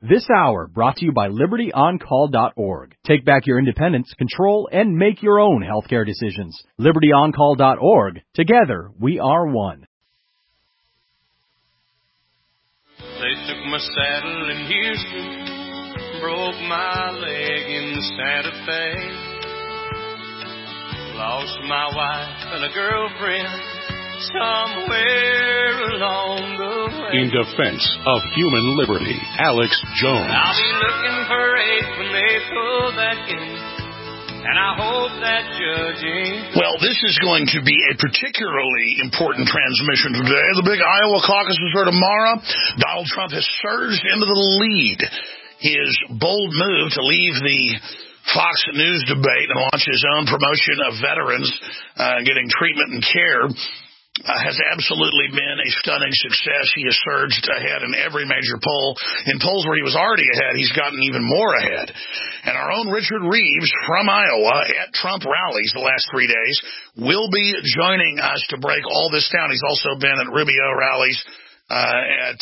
This hour brought to you by LibertyOnCall.org. Take back your independence, control, and make your own healthcare decisions. LibertyOnCall.org. Together, we are one. They took my saddle in Houston, broke my leg in Santa Fe, lost my wife and a girlfriend somewhere along the way. In defense of human liberty, Alex Jones. I'll be looking for aid when they pull back in, and I hope that judge ain't. Well, this is going to be a particularly important transmission today. The big Iowa caucuses are tomorrow. Donald Trump has surged into the lead. His bold move to leave the Fox News debate and launch his own promotion of veterans getting treatment and care has absolutely been a stunning success. He has surged ahead in every major poll. In polls where he was already ahead, he's gotten even more ahead. And our own Richard Reeves from Iowa at Trump rallies the last 3 days will be joining us to break all this down. He's also been at Rubio rallies, at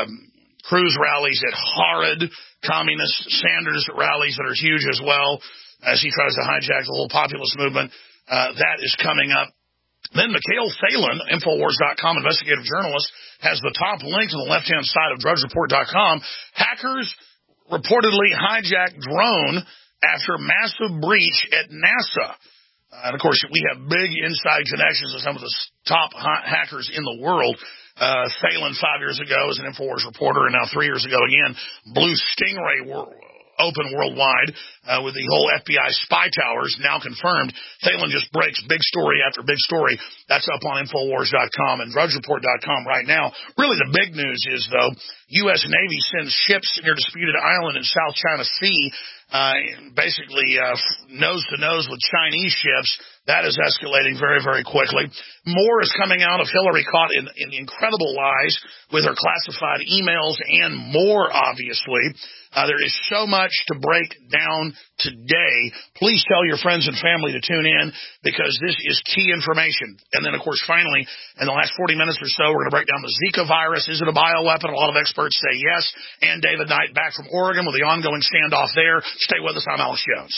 Cruz rallies, at horrid communist Sanders rallies that are huge as well, as he tries to hijack the whole populist movement. That is coming up. Then Mikhail Thalen, Infowars.com investigative journalist, has the top link to the left-hand side of DrudgeReport.com. Hackers reportedly hijacked drone after massive breach at NASA. And, of course, we have big inside connections with some of the top hackers in the world. Thalen 5 years ago was an Infowars reporter, and now 3 years ago again, Blue Stingray open worldwide with the whole FBI spy towers now confirmed. Thalen just breaks big story after big story. That's up on Infowars.com and DrudgeReport.com right now. Really the big news is, though, U.S. Navy sends ships near disputed island in South China Sea, basically nose-to-nose with Chinese ships. That is escalating very, very quickly. More is coming out of Hillary caught in incredible lies with her classified emails and more, obviously. There is so much to break down today. Please tell your friends and family to tune in because this is key information. And then, of course, finally, in the last 40 minutes or so, we're going to break down the Zika virus. Is it a bioweapon? A lot of experts say yes. And David Knight back from Oregon with the ongoing standoff there. Stay with us. I'm Alex Jones.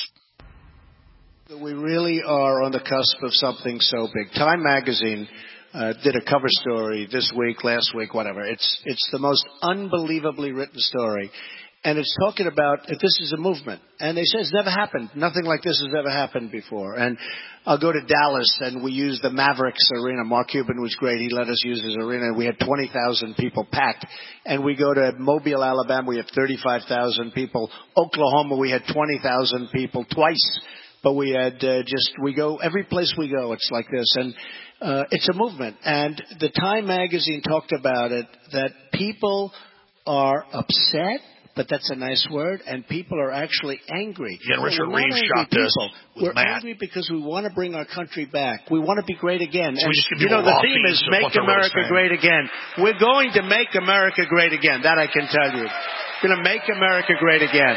We really are on the cusp of something so big. Time magazine did a cover story this week, last week, whatever. It's the most unbelievably written story. And it's talking about if this is a movement. And they say it's never happened. Nothing like this has ever happened before. And I'll go to Dallas, and we used the Mavericks Arena. Mark Cuban was great. He let us use his arena. We had 20,000 people packed. And we go to Mobile, Alabama. We have 35,000 people. Oklahoma, we had 20,000 people twice. But we had we go, every place we go, it's like this. And it's a movement. And the Time magazine talked about it, that people are upset. But that's a nice word, and people are actually angry. Yeah, Richard Reeves shot this. We're angry because we want to bring our country back. We want to be great again. So and, the theme is Make America Great Again. We're going to make America great again. That I can tell you. We're going to make America great again.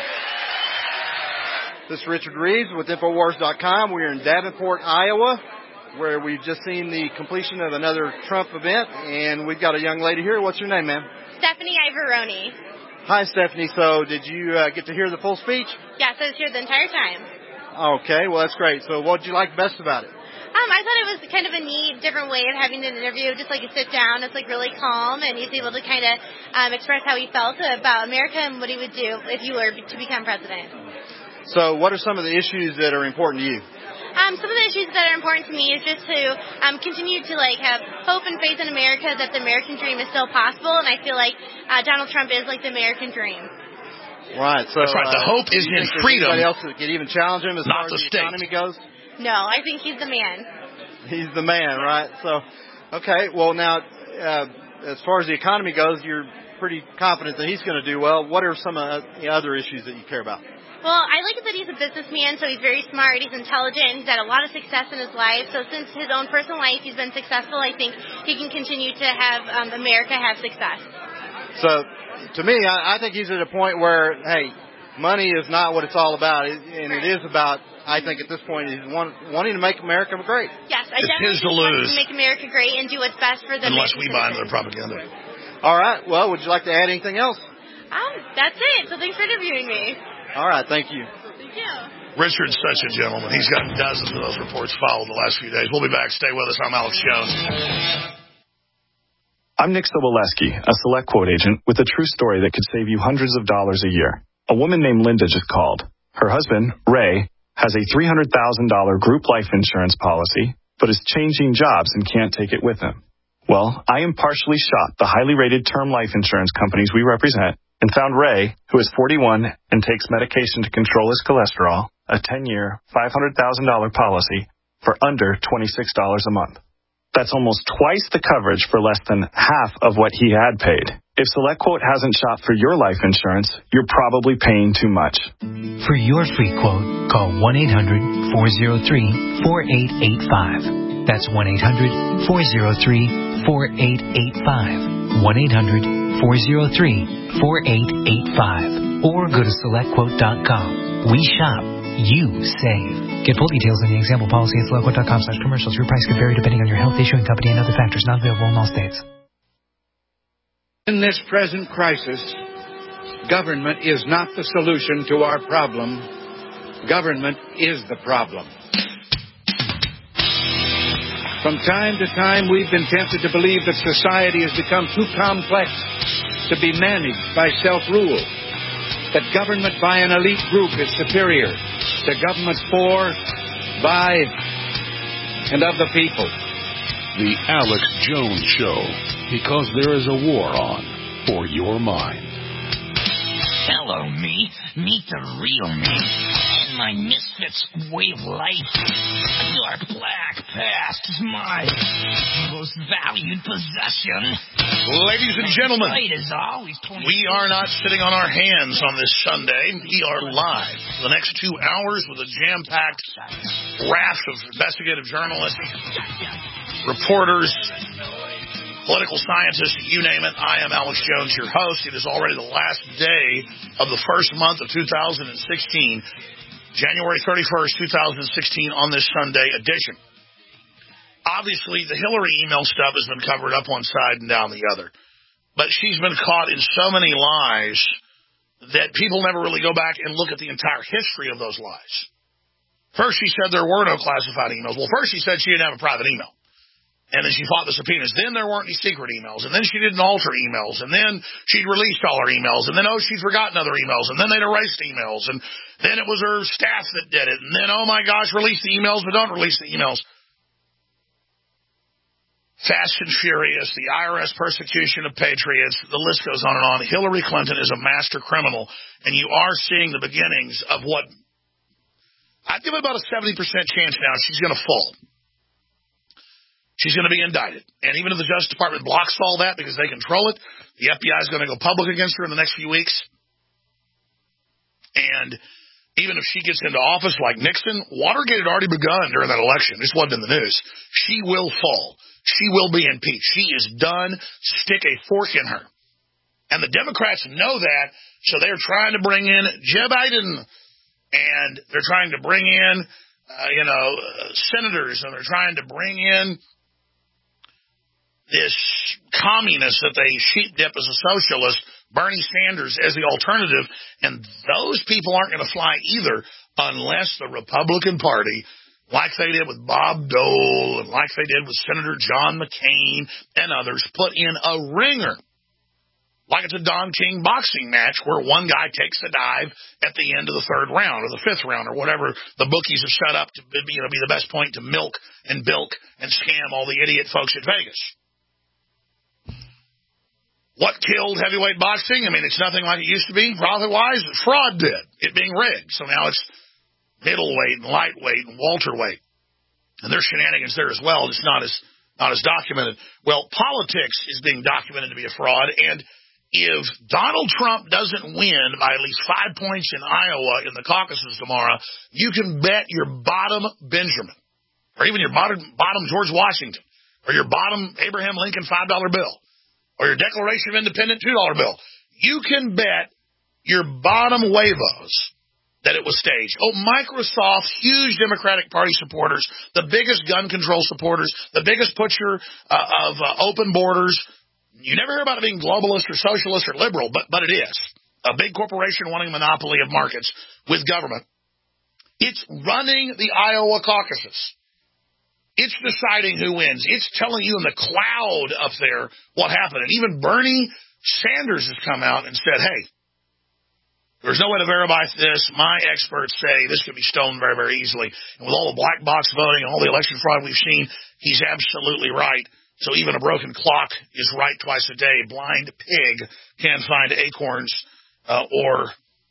This is Richard Reeves with Infowars.com. We're in Davenport, Iowa, where we've just seen the completion of another Trump event, and we've got a young lady here. What's your name, ma'am? Stephanie Ivoroni. Hi, Stephanie. So did you get to hear the full speech? Yes, I was here the entire time. Okay, well, that's great. So what did you like best about it? I thought it was kind of a neat, different way of having an interview, just like a sit-down. It's like really calm, and he's able to kind of express how he felt about America and what he would do if you were to become president. So what are some of the issues that are important to you? Some of the issues that are important to me is just to continue to have hope and faith in America that the American dream is still possible, and I feel like Donald Trump is like the American dream. Right. So that's right. The hope is in freedom. Anybody else that could even challenge him as far as the economy goes? No, I think he's the man. He's the man, right? So, okay. Well, now, as far as the economy goes, you're pretty confident that he's going to do well. What are some the other issues that you care about? Well, I like it that he's a businessman, so he's very smart, he's intelligent, he's had a lot of success in his life. So since his own personal life he's been successful, I think he can continue to have America have success. So, to me, I think he's at a point where, hey, money is not what it's all about, and it is about, I think at this point, he's wanting to make America great. Yes, I definitely want to make America great and do what's best for the unless we buy into their propaganda. All right. Well, would you like to add anything else? That's it. So thanks for interviewing me. All right, thank you. Thank you. Richard's such a gentleman. He's got dozens of those reports followed the last few days. We'll be back. Stay with us. I'm Alex Jones. I'm Nick Soboleski, a Select Quote agent with a true story that could save you hundreds of dollars a year. A woman named Linda just called. Her husband, Ray, has a $300,000 group life insurance policy, but is changing jobs and can't take it with him. Well, I impartially shopped the highly rated term life insurance companies we represent and found Ray, who is 41 and takes medication to control his cholesterol, a 10-year, $500,000 policy for under $26 a month. That's almost twice the coverage for less than half of what he had paid. If SelectQuote hasn't shopped for your life insurance, you're probably paying too much. For your free quote, call 1-800-403-4885. That's 1-800-403-4885. 1-800-403-4885. Or go to SelectQuote.com. We shop. You save. Get full details in the example policy at SelectQuote.com/commercials. Your price could vary depending on your health, issuing company, and other factors. Not available in all states. In this present crisis, government is not the solution to our problem. Government is the problem. From time to time, we've been tempted to believe that society has become too complex to be managed by self-rule, that government by an elite group is superior to government for, by, and of the people. The Alex Jones Show, because there is a war on for your mind. Hello, me. Meet the real me. And my misfits way of life. A dark black past is my most valued possession. Ladies and gentlemen, Is always we are not sitting on our hands on this Sunday. We are live for the next 2 hours with a jam-packed raft of investigative journalists, reporters, political scientists, you name it. I am Alex Jones, your host. It is already the last day of the first month of 2016, January 31st, 2016, on this Sunday edition. Obviously, the Hillary email stuff has been covered up one side and down the other. But she's been caught in so many lies that people never really go back and look at the entire history of those lies. First, she said there were no classified emails. Well, first she said she didn't have a private email. And then she fought the subpoenas. Then there weren't any secret emails. And then she didn't alter emails. And then she'd released all her emails. And then, she'd forgotten other emails. And then they'd erased emails. And then it was her staff that did it. And then, oh my gosh, release the emails, but don't release the emails. Fast and furious, the IRS persecution of patriots, the list goes on and on. Hillary Clinton is a master criminal. And you are seeing the beginnings of what I'd give it about a 70% chance now she's going to fall. She's going to be indicted. And even if the Justice Department blocks all that because they control it, the FBI is going to go public against her in the next few weeks. And even if she gets into office like Nixon, Watergate had already begun during that election. This wasn't in the news. She will fall. She will be impeached. She is done. Stick a fork in her. And the Democrats know that, so they're trying to bring in Joe Biden. And they're trying to bring in, senators. And they're trying to bring in this communist that they sheep dip as a socialist, Bernie Sanders as the alternative, and those people aren't going to fly either unless the Republican Party, like they did with Bob Dole and like they did with Senator John McCain and others, put in a ringer. Like it's a Don King boxing match where one guy takes a dive at the end of the third round or the fifth round or whatever the bookies have set up to be the best point to milk and bilk and scam all the idiot folks at Vegas. What killed heavyweight boxing? I mean, it's nothing like it used to be. Profit-wise, fraud did. It being rigged. So now it's middleweight and lightweight and welterweight. And there's shenanigans there as well. It's not as documented. Well, politics is being documented to be a fraud. And if Donald Trump doesn't win by at least 5 points in Iowa in the caucuses tomorrow, you can bet your bottom Benjamin, or even your bottom George Washington, or your bottom Abraham Lincoln $5 bill, or your Declaration of Independence $2 bill. You can bet your bottom huevos that it was staged. Oh, Microsoft, huge Democratic Party supporters, the biggest gun control supporters, the biggest pusher of open borders, You never hear about it being globalist or socialist or liberal, but it is. A big corporation wanting a monopoly of markets with government. It's running the Iowa caucuses. It's deciding who wins. It's telling you in the cloud up there what happened. And even Bernie Sanders has come out and said, hey, there's no way to verify this. My experts say this could be stolen very, very easily. And with all the black box voting and all the election fraud we've seen, he's absolutely right. So even a broken clock is right twice a day. Blind pig can't find acorns or,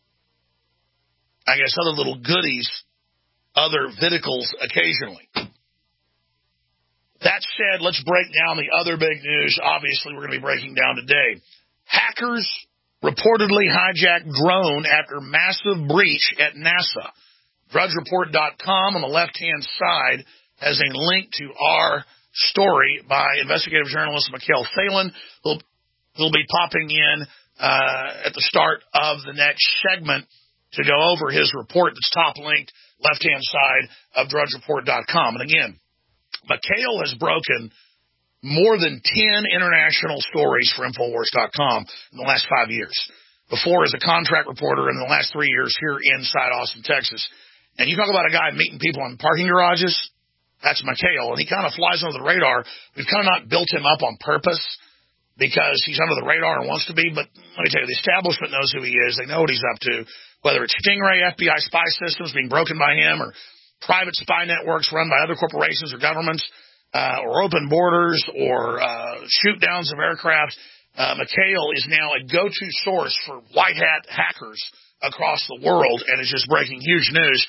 I guess, other little goodies, other viticles occasionally. That said, let's break down the other big news. Obviously, we're going to be breaking down today. Hackers reportedly hijacked drone after massive breach at NASA. DrudgeReport.com on the left-hand side has a link to our story by investigative journalist Mikhail Phelan, who'll be popping in at the start of the next segment to go over his report that's top-linked, left-hand side of DrudgeReport.com. And again, Mikhail has broken more than 10 international stories for Infowars.com in the last 5 years. Before as a contract reporter, in the last 3 years here inside Austin, Texas. And you talk about a guy meeting people in parking garages, that's Mikhail, and he kind of flies under the radar. We've kind of not built him up on purpose because he's under the radar and wants to be, but let me tell you, the establishment knows who he is. They know what he's up to, whether it's Stingray FBI spy systems being broken by him or private spy networks run by other corporations or governments, or open borders, or shoot downs of aircraft. Mikhail is now a go-to source for white hat hackers across the world, and is just breaking huge news.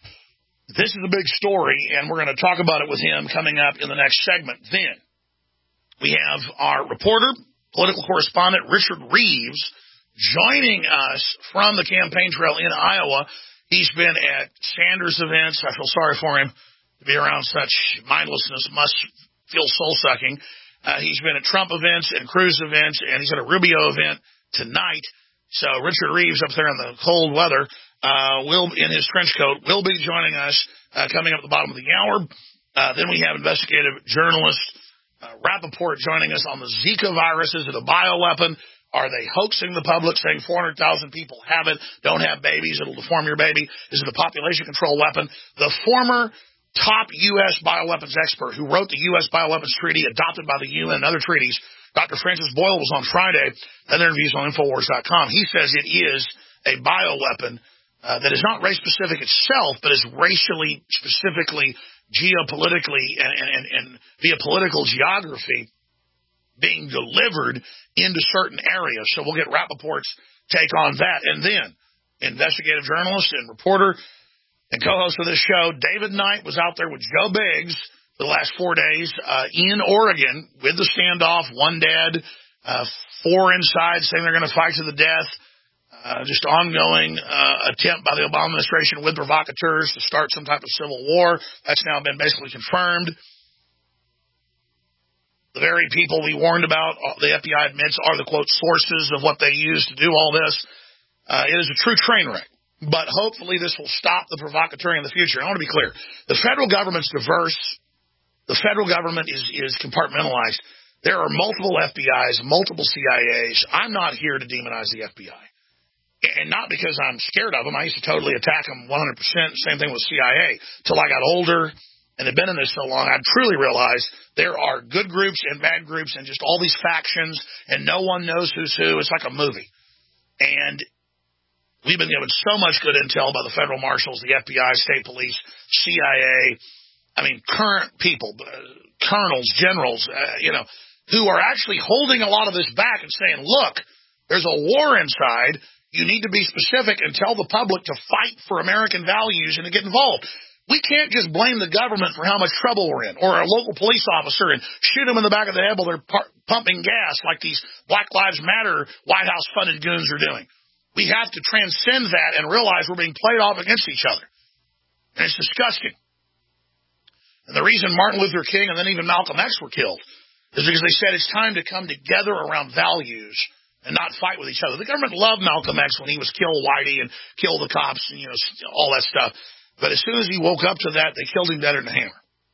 This is a big story, and we're going to talk about it with him coming up in the next segment. Then we have our reporter, political correspondent Richard Reeves, joining us from the campaign trail in Iowa. He's been at Sanders events. I feel sorry for him to be around such mindlessness. Must feel soul-sucking. He's been at Trump events and Cruz events, and he's at a Rubio event tonight. So Richard Reeves up there in the cold weather, in his trench coat, will be joining us coming up at the bottom of the hour. Then we have investigative journalist Rappaport joining us on the Zika virus. Is it a bioweapon? Are they hoaxing the public, saying 400,000 people have it, don't have babies, it'll deform your baby? Is it a population control weapon? The former top U.S. bioweapons expert who wrote the U.S. Bioweapons Treaty, adopted by the UN and other treaties, Dr. Francis Boyle, was on Friday. That interview's on Infowars.com. He says it is a bioweapon that is not race-specific itself, but is racially, specifically, geopolitically, and via political geography, being delivered into certain areas. So we'll get Rappaport's take on that. And then investigative journalist and reporter and co-host of this show, David Knight, was out there with Joe Biggs for the last 4 days in Oregon with the standoff, 1 dead, 4 inside saying they're going to fight to the death. Just ongoing attempt by the Obama administration with provocateurs to start some type of civil war. That's now been basically confirmed. The very people we warned about, the FBI admits, are the, quote, sources of what they use to do all this. It is a true train wreck. But hopefully this will stop the provocateuring in the future. I want to be clear. The federal government's diverse. The federal government is compartmentalized. There are multiple FBIs, multiple CIAs. I'm not here to demonize the FBI. And not because I'm scared of them. I used to totally attack them 100%. Same thing with CIA. Till I got older and had been in this so long, I truly realized there are good groups and bad groups and just all these factions, and no one knows who's who. It's like a movie. And we've been given so much good intel by the federal marshals, the FBI, state police, CIA, current people, colonels, generals, who are actually holding a lot of this back and saying, look, there's a war inside. You need to be specific and tell the public to fight for American values and to get involved. We can't just blame the government for how much trouble we're in, or a local police officer and shoot them in the back of the head while they're pumping gas like these Black Lives Matter White House-funded goons are doing. We have to transcend that and realize we're being played off against each other. And it's disgusting. And the reason Martin Luther King and then even Malcolm X were killed is because they said it's time to come together around values and not fight with each other. The government loved Malcolm X when he was kill Whitey and kill the cops and, all that stuff. But as soon as he woke up to that, they killed him better than a hammer.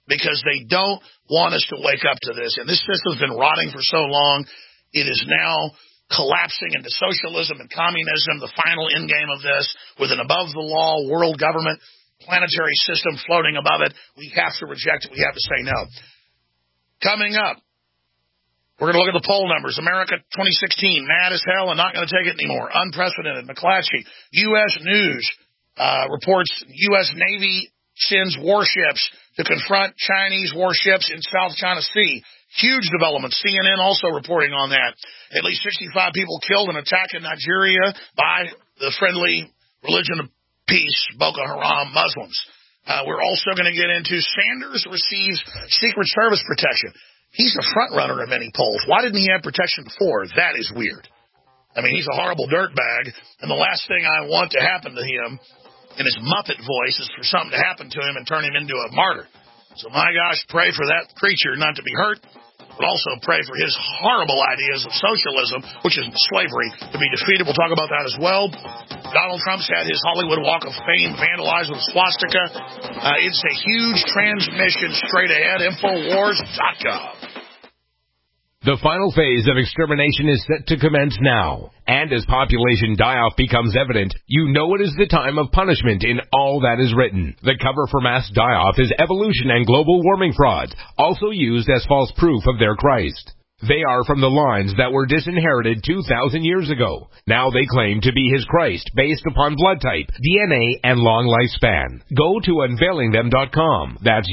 because they don't want us to wake up to this. And this system's been rotting for so long. It is now collapsing into socialism and communism, the final end game of this, with an above-the-law world government, planetary system floating above it. We have to reject it. We have to say no. Coming up, we're going to look at the poll numbers. America 2016, mad as hell and not going to take it anymore. Unprecedented. McClatchy. U.S. News reports U.S. Navy sends warships to confront Chinese warships in South China Sea. Huge development. CNN also reporting on that. At least 65 people killed in an attack in Nigeria by the friendly religion of peace, Boko Haram Muslims. We're also going to get into Sanders receives Secret Service protection. He's a front runner in many polls. Why didn't he have protection before? That is weird. I mean, he's a horrible dirtbag, and the last thing I want to happen to him in his Muppet voice is for something to happen to him and turn him into a martyr. So, my gosh, pray for that creature not to be hurt, but also pray for his horrible ideas of socialism, which is slavery, to be defeated. We'll talk about that as well. Donald Trump's had his Hollywood Walk of Fame vandalized with a swastika. It's a huge transmission straight ahead. Infowars.gov. The final phase of extermination is set to commence now. And as population die-off becomes evident, you know it is the time of punishment in all that is written. The cover for mass die-off is evolution and global warming frauds, also used as false proof of their Christ. They are from the lines that were disinherited 2,000 years ago. Now they claim to be his Christ based upon blood type, DNA, and long lifespan. Go to unveilingthem.com. That's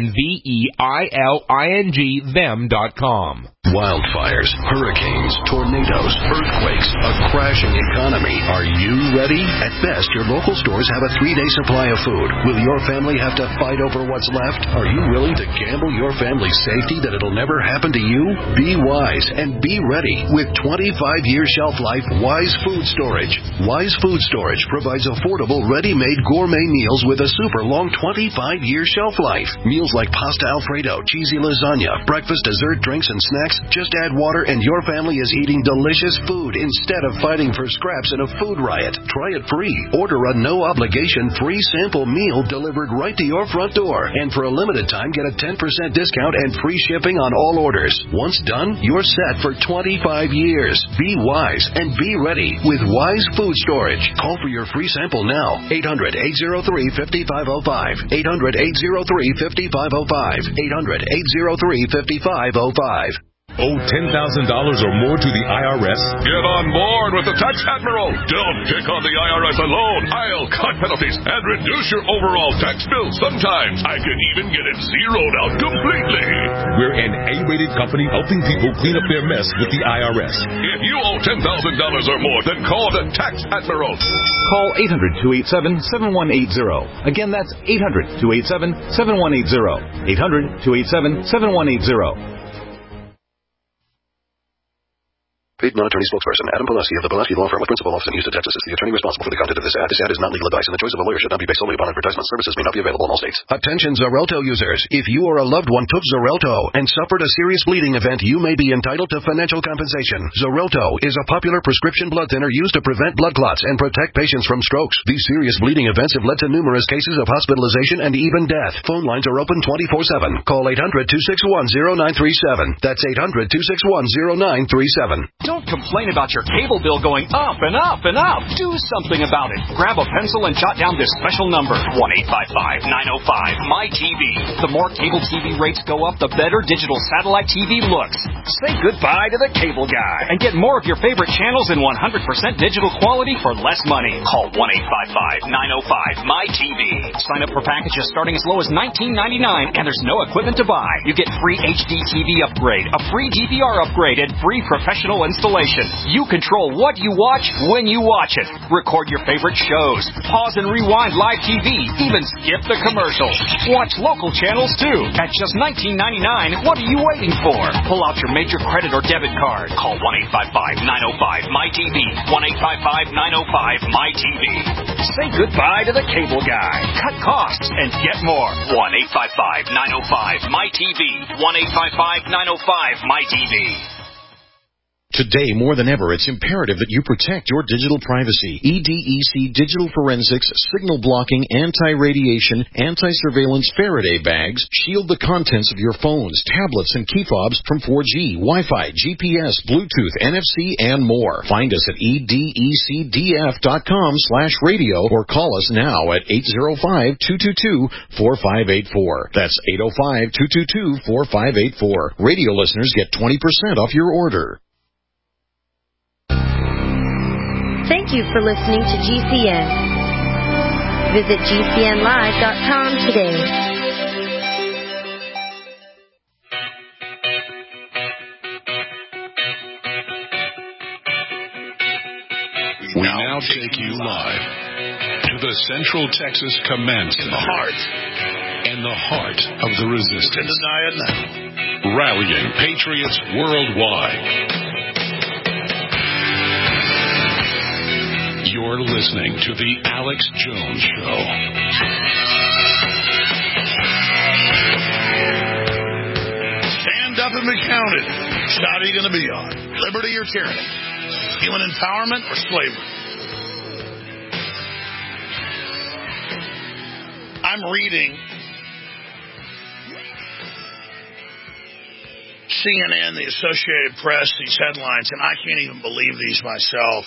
UNVEILING them.com. Wildfires, hurricanes, tornadoes, earthquakes, a crashing economy. Are you ready? At best, your local stores have a 3-day supply of food. Will your family have to fight over what's left? Are you willing to gamble your family's safety that it'll never happen to you? Be wise and be ready with 25-year shelf life Wise Food Storage. Wise Food Storage provides affordable, ready-made gourmet meals with a super long 25-year shelf life. Meals like pasta Alfredo, cheesy lasagna, breakfast, dessert, drinks, and snacks. Just add water and your family is eating delicious food instead of fighting for scraps in a food riot. Try it free. Order a no-obligation free sample meal delivered right to your front door. And for a limited time, get a 10% discount and free shipping on all orders. Once done, you're set for 25 years. Be wise and be ready with Wise Food Storage. Call for your free sample now. 800-803-5505. 800-803-5505. 800-803-5505. Owe $10,000 or more to the IRS? Get on board with the Tax Admiral. Don't pick on the IRS alone. I'll cut penalties and reduce your overall tax bill. Sometimes I can even get it zeroed out completely. We're an A-rated company helping people clean up their mess with the IRS. If you owe $10,000 or more, then call the Tax Admiral. Call 800-287-7180. Again, that's 800-287-7180. 800-287-7180. Paid non-attorney spokesperson Adam Pulaski of the Pulaski Law Firm with principal office in Houston, Texas, is the attorney responsible for the content of this ad. This ad is not legal advice, and the choice of a lawyer should not be based solely upon advertisement. Services may not be available in all states. Attention Xarelto users. If you or a loved one took Xarelto and suffered a serious bleeding event, you may be entitled to financial compensation. Xarelto is a popular prescription blood thinner used to prevent blood clots and protect patients from strokes. These serious bleeding events have led to numerous cases of hospitalization and even death. Phone lines are open 24/7. Call 800-261-0937. That's 800-261-0937. Don't complain about your cable bill going up and up and up. Do something about it. Grab a pencil and jot down this special number, 1-855-905-MY-TV. The more cable TV rates go up, the better digital satellite TV looks. Say goodbye to the cable guy and get more of your favorite channels in 100% digital quality for less money. Call 1-855-905-MY-TV. Sign up for packages starting as low as $19.99, and there's no equipment to buy. You get free HD TV upgrade, a free DVR upgrade, and free professional installation. You control what you watch when you watch it. Record your favorite shows. Pause and rewind live TV. Even skip the commercials. Watch local channels too. At just $19.99, what are you waiting for? Pull out your major credit or debit card. Call 1-855-905-MY-TV. 1-855-905-MY-TV. Say goodbye to the cable guy. Cut costs and get more. 1-855-905-MY-TV. 1-855-905-MY-TV. Today, more than ever, it's imperative that you protect your digital privacy. EDEC Digital Forensics, Signal Blocking, Anti-Radiation, Anti-Surveillance Faraday bags shield the contents of your phones, tablets, and key fobs from 4G, Wi-Fi, GPS, Bluetooth, NFC, and more. Find us at edecdf.com/radio or call us now at 805-222-4584. That's 805-222-4584. Radio listeners get 20% off your order. Thank you for listening to GCN. Visit GCNlive.com today. We now take you live to the Central Texas Command Center. In the heart of the resistance. Rallying patriots worldwide. You're listening to The Alex Jones Show. Stand up and be counted. Which side are you going to be on? Liberty or tyranny? Human empowerment or slavery? I'm reading CNN, the Associated Press, these headlines, and I can't even believe these myself.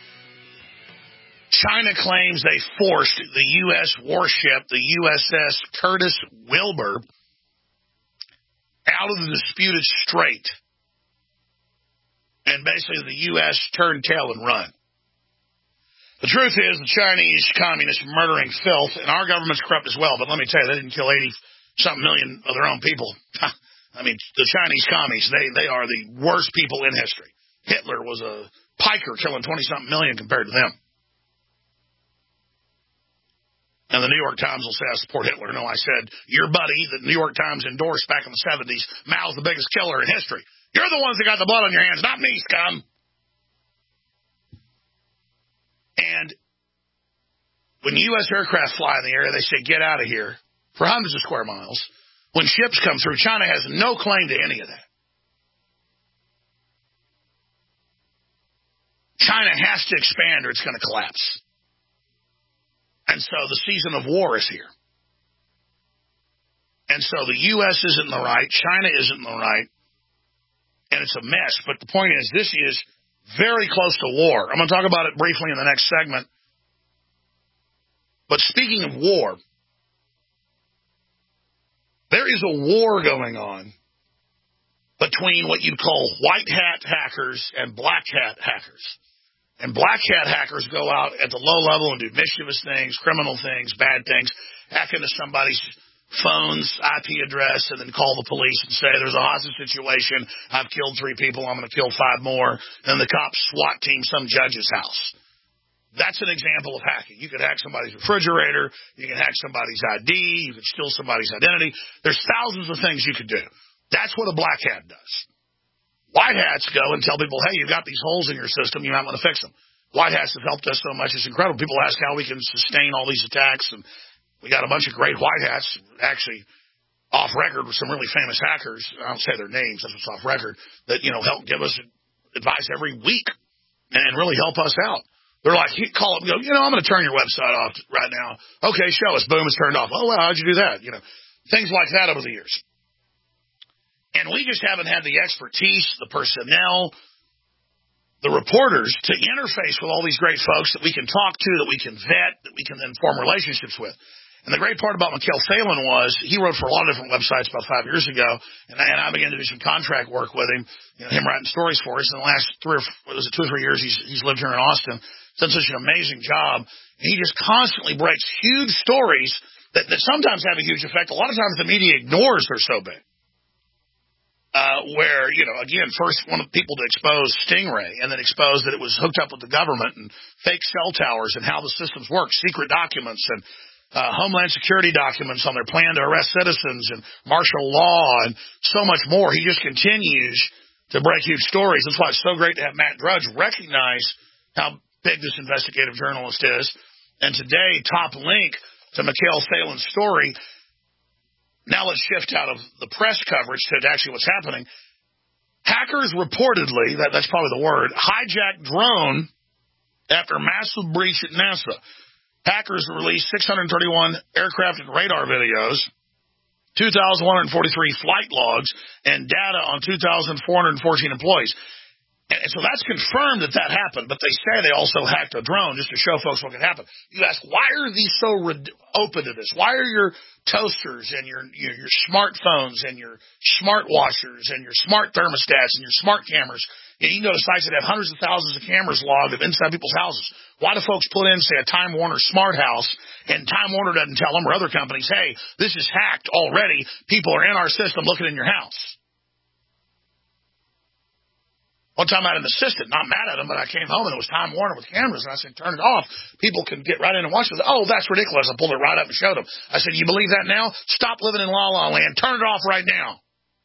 China claims they forced the U.S. warship, the USS Curtis Wilbur, out of the disputed strait. And basically the U.S. turned tail and run. The truth is the Chinese communists murdering filth, and our government's corrupt as well. But let me tell you, they didn't kill 80-something million of their own people. I mean, the Chinese commies, they are the worst people in history. Hitler was a piker killing 20-something million compared to them. And the New York Times will say I support Hitler. No, I said, your buddy, the New York Times endorsed back in the 70s, Mao's the biggest killer in history. You're the ones that got the blood on your hands, not me, scum. And when U.S. aircraft fly in the air, they say, get out of here for hundreds of square miles. When ships come through, China has no claim to any of that. China has to expand or it's going to collapse. And so the season of war is here. And so the U.S. isn't in the right, China isn't in the right, and it's a mess. But the point is, this is very close to war. I'm going to talk about it briefly in the next segment. But speaking of war, there is a war going on between what you'd call white hat hackers and black hat hackers. And black hat hackers go out at the low level and do mischievous things, criminal things, bad things, hack into somebody's phone's IP address and then call the police and say, there's a hostage situation, I've killed 3 people, I'm going to kill 5 more. Then the cops SWAT team some judge's house. That's an example of hacking. You could hack somebody's refrigerator, you can hack somebody's ID, you could steal somebody's identity. There's thousands of things you could do. That's what a black hat does. White hats go and tell people, hey, you've got these holes in your system, you might want to fix them. White hats have helped us so much, it's incredible. People ask how we can sustain all these attacks, and we got a bunch of great white hats, actually off record with some really famous hackers. I don't say their names, that's what's off record, that, help give us advice every week and really help us out. They're like, call up and go, I'm going to turn your website off right now. Okay, show us. Boom, it's turned off. Oh, well, how'd you do that? Things like that over the years. And we just haven't had the expertise, the personnel, the reporters to interface with all these great folks that we can talk to, that we can vet, that we can then form relationships with. And the great part about Mikhail Phelan was he wrote for a lot of different websites about 5 years ago, and I began to do some contract work with him, him writing stories for us. In the last 2 or 3 years, he's lived here in Austin, done such an amazing job. And he just constantly breaks huge stories that sometimes have a huge effect. A lot of times the media ignores they're so big. Where, again, first wanted people to expose Stingray and then expose that it was hooked up with the government and fake cell towers and how the systems work, secret documents and Homeland Security documents on their plan to arrest citizens and martial law and so much more. He just continues to break huge stories. That's why it's so great to have Matt Drudge recognize how big this investigative journalist is. And today, top link to Mikhail Phelan's story. Now let's shift out of the press coverage to actually what's happening. Hackers reportedly, that's probably the word, hijacked drone after massive breach at NASA. Hackers released 631 aircraft and radar videos, 2,143 flight logs, and data on 2,414 employees. And so that's confirmed that happened, but they say they also hacked a drone just to show folks what could happen. You ask, why are these so open to this? Why are your toasters and your smartphones and your smart washers and your smart thermostats and your smart cameras? You can go to sites that have hundreds of thousands of cameras logged inside people's houses. Why do folks put in, say, a Time Warner Smart House, and Time Warner doesn't tell them, or other companies, hey, this is hacked already. People are in our system looking in your house. One time I had an assistant, not mad at him, but I came home and it was Time Warner with cameras, and I said, turn it off. People can get right in and watch it. Oh, that's ridiculous. I pulled it right up and showed them. I said, you believe that now? Stop living in la-la land. Turn it off right now.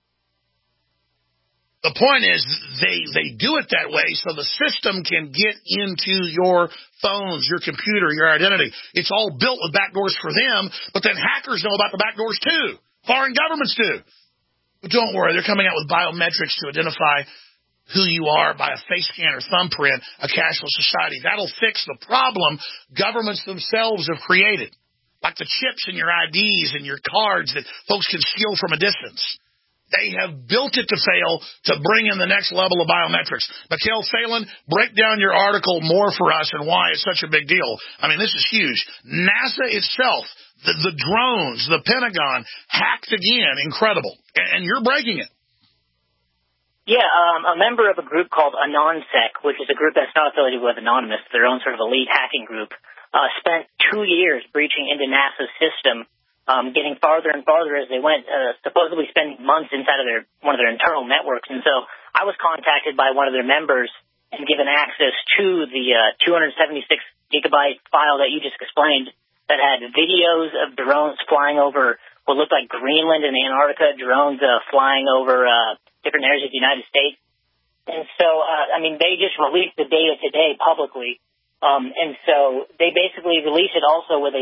The point is they do it that way so the system can get into your phones, your computer, your identity. It's all built with backdoors for them, but then hackers know about the backdoors too. Foreign governments do. But don't worry, they're coming out with biometrics to identify who you are by a face scan or thumbprint, a cashless society. That'll fix the problem governments themselves have created, like the chips in your IDs and your cards that folks can steal from a distance. They have built it to fail to bring in the next level of biometrics. Mikhail Phelan, break down your article more for us and why it's such a big deal. I mean, this is huge. NASA itself, the drones, the Pentagon, hacked again. Incredible. And you're breaking it. Yeah, a member of a group called AnonSec, which is a group that's not affiliated with Anonymous, their own sort of elite hacking group, spent 2 years breaching into NASA's system, getting farther and farther as they went, supposedly spending months inside of one of their internal networks. And so I was contacted by one of their members and given access to the 276-gigabyte file that you just explained that had videos of drones flying over what looked like Greenland and Antarctica, drones flying over different areas of the United States. And so, they just released the data today publicly. And so they basically released it also with a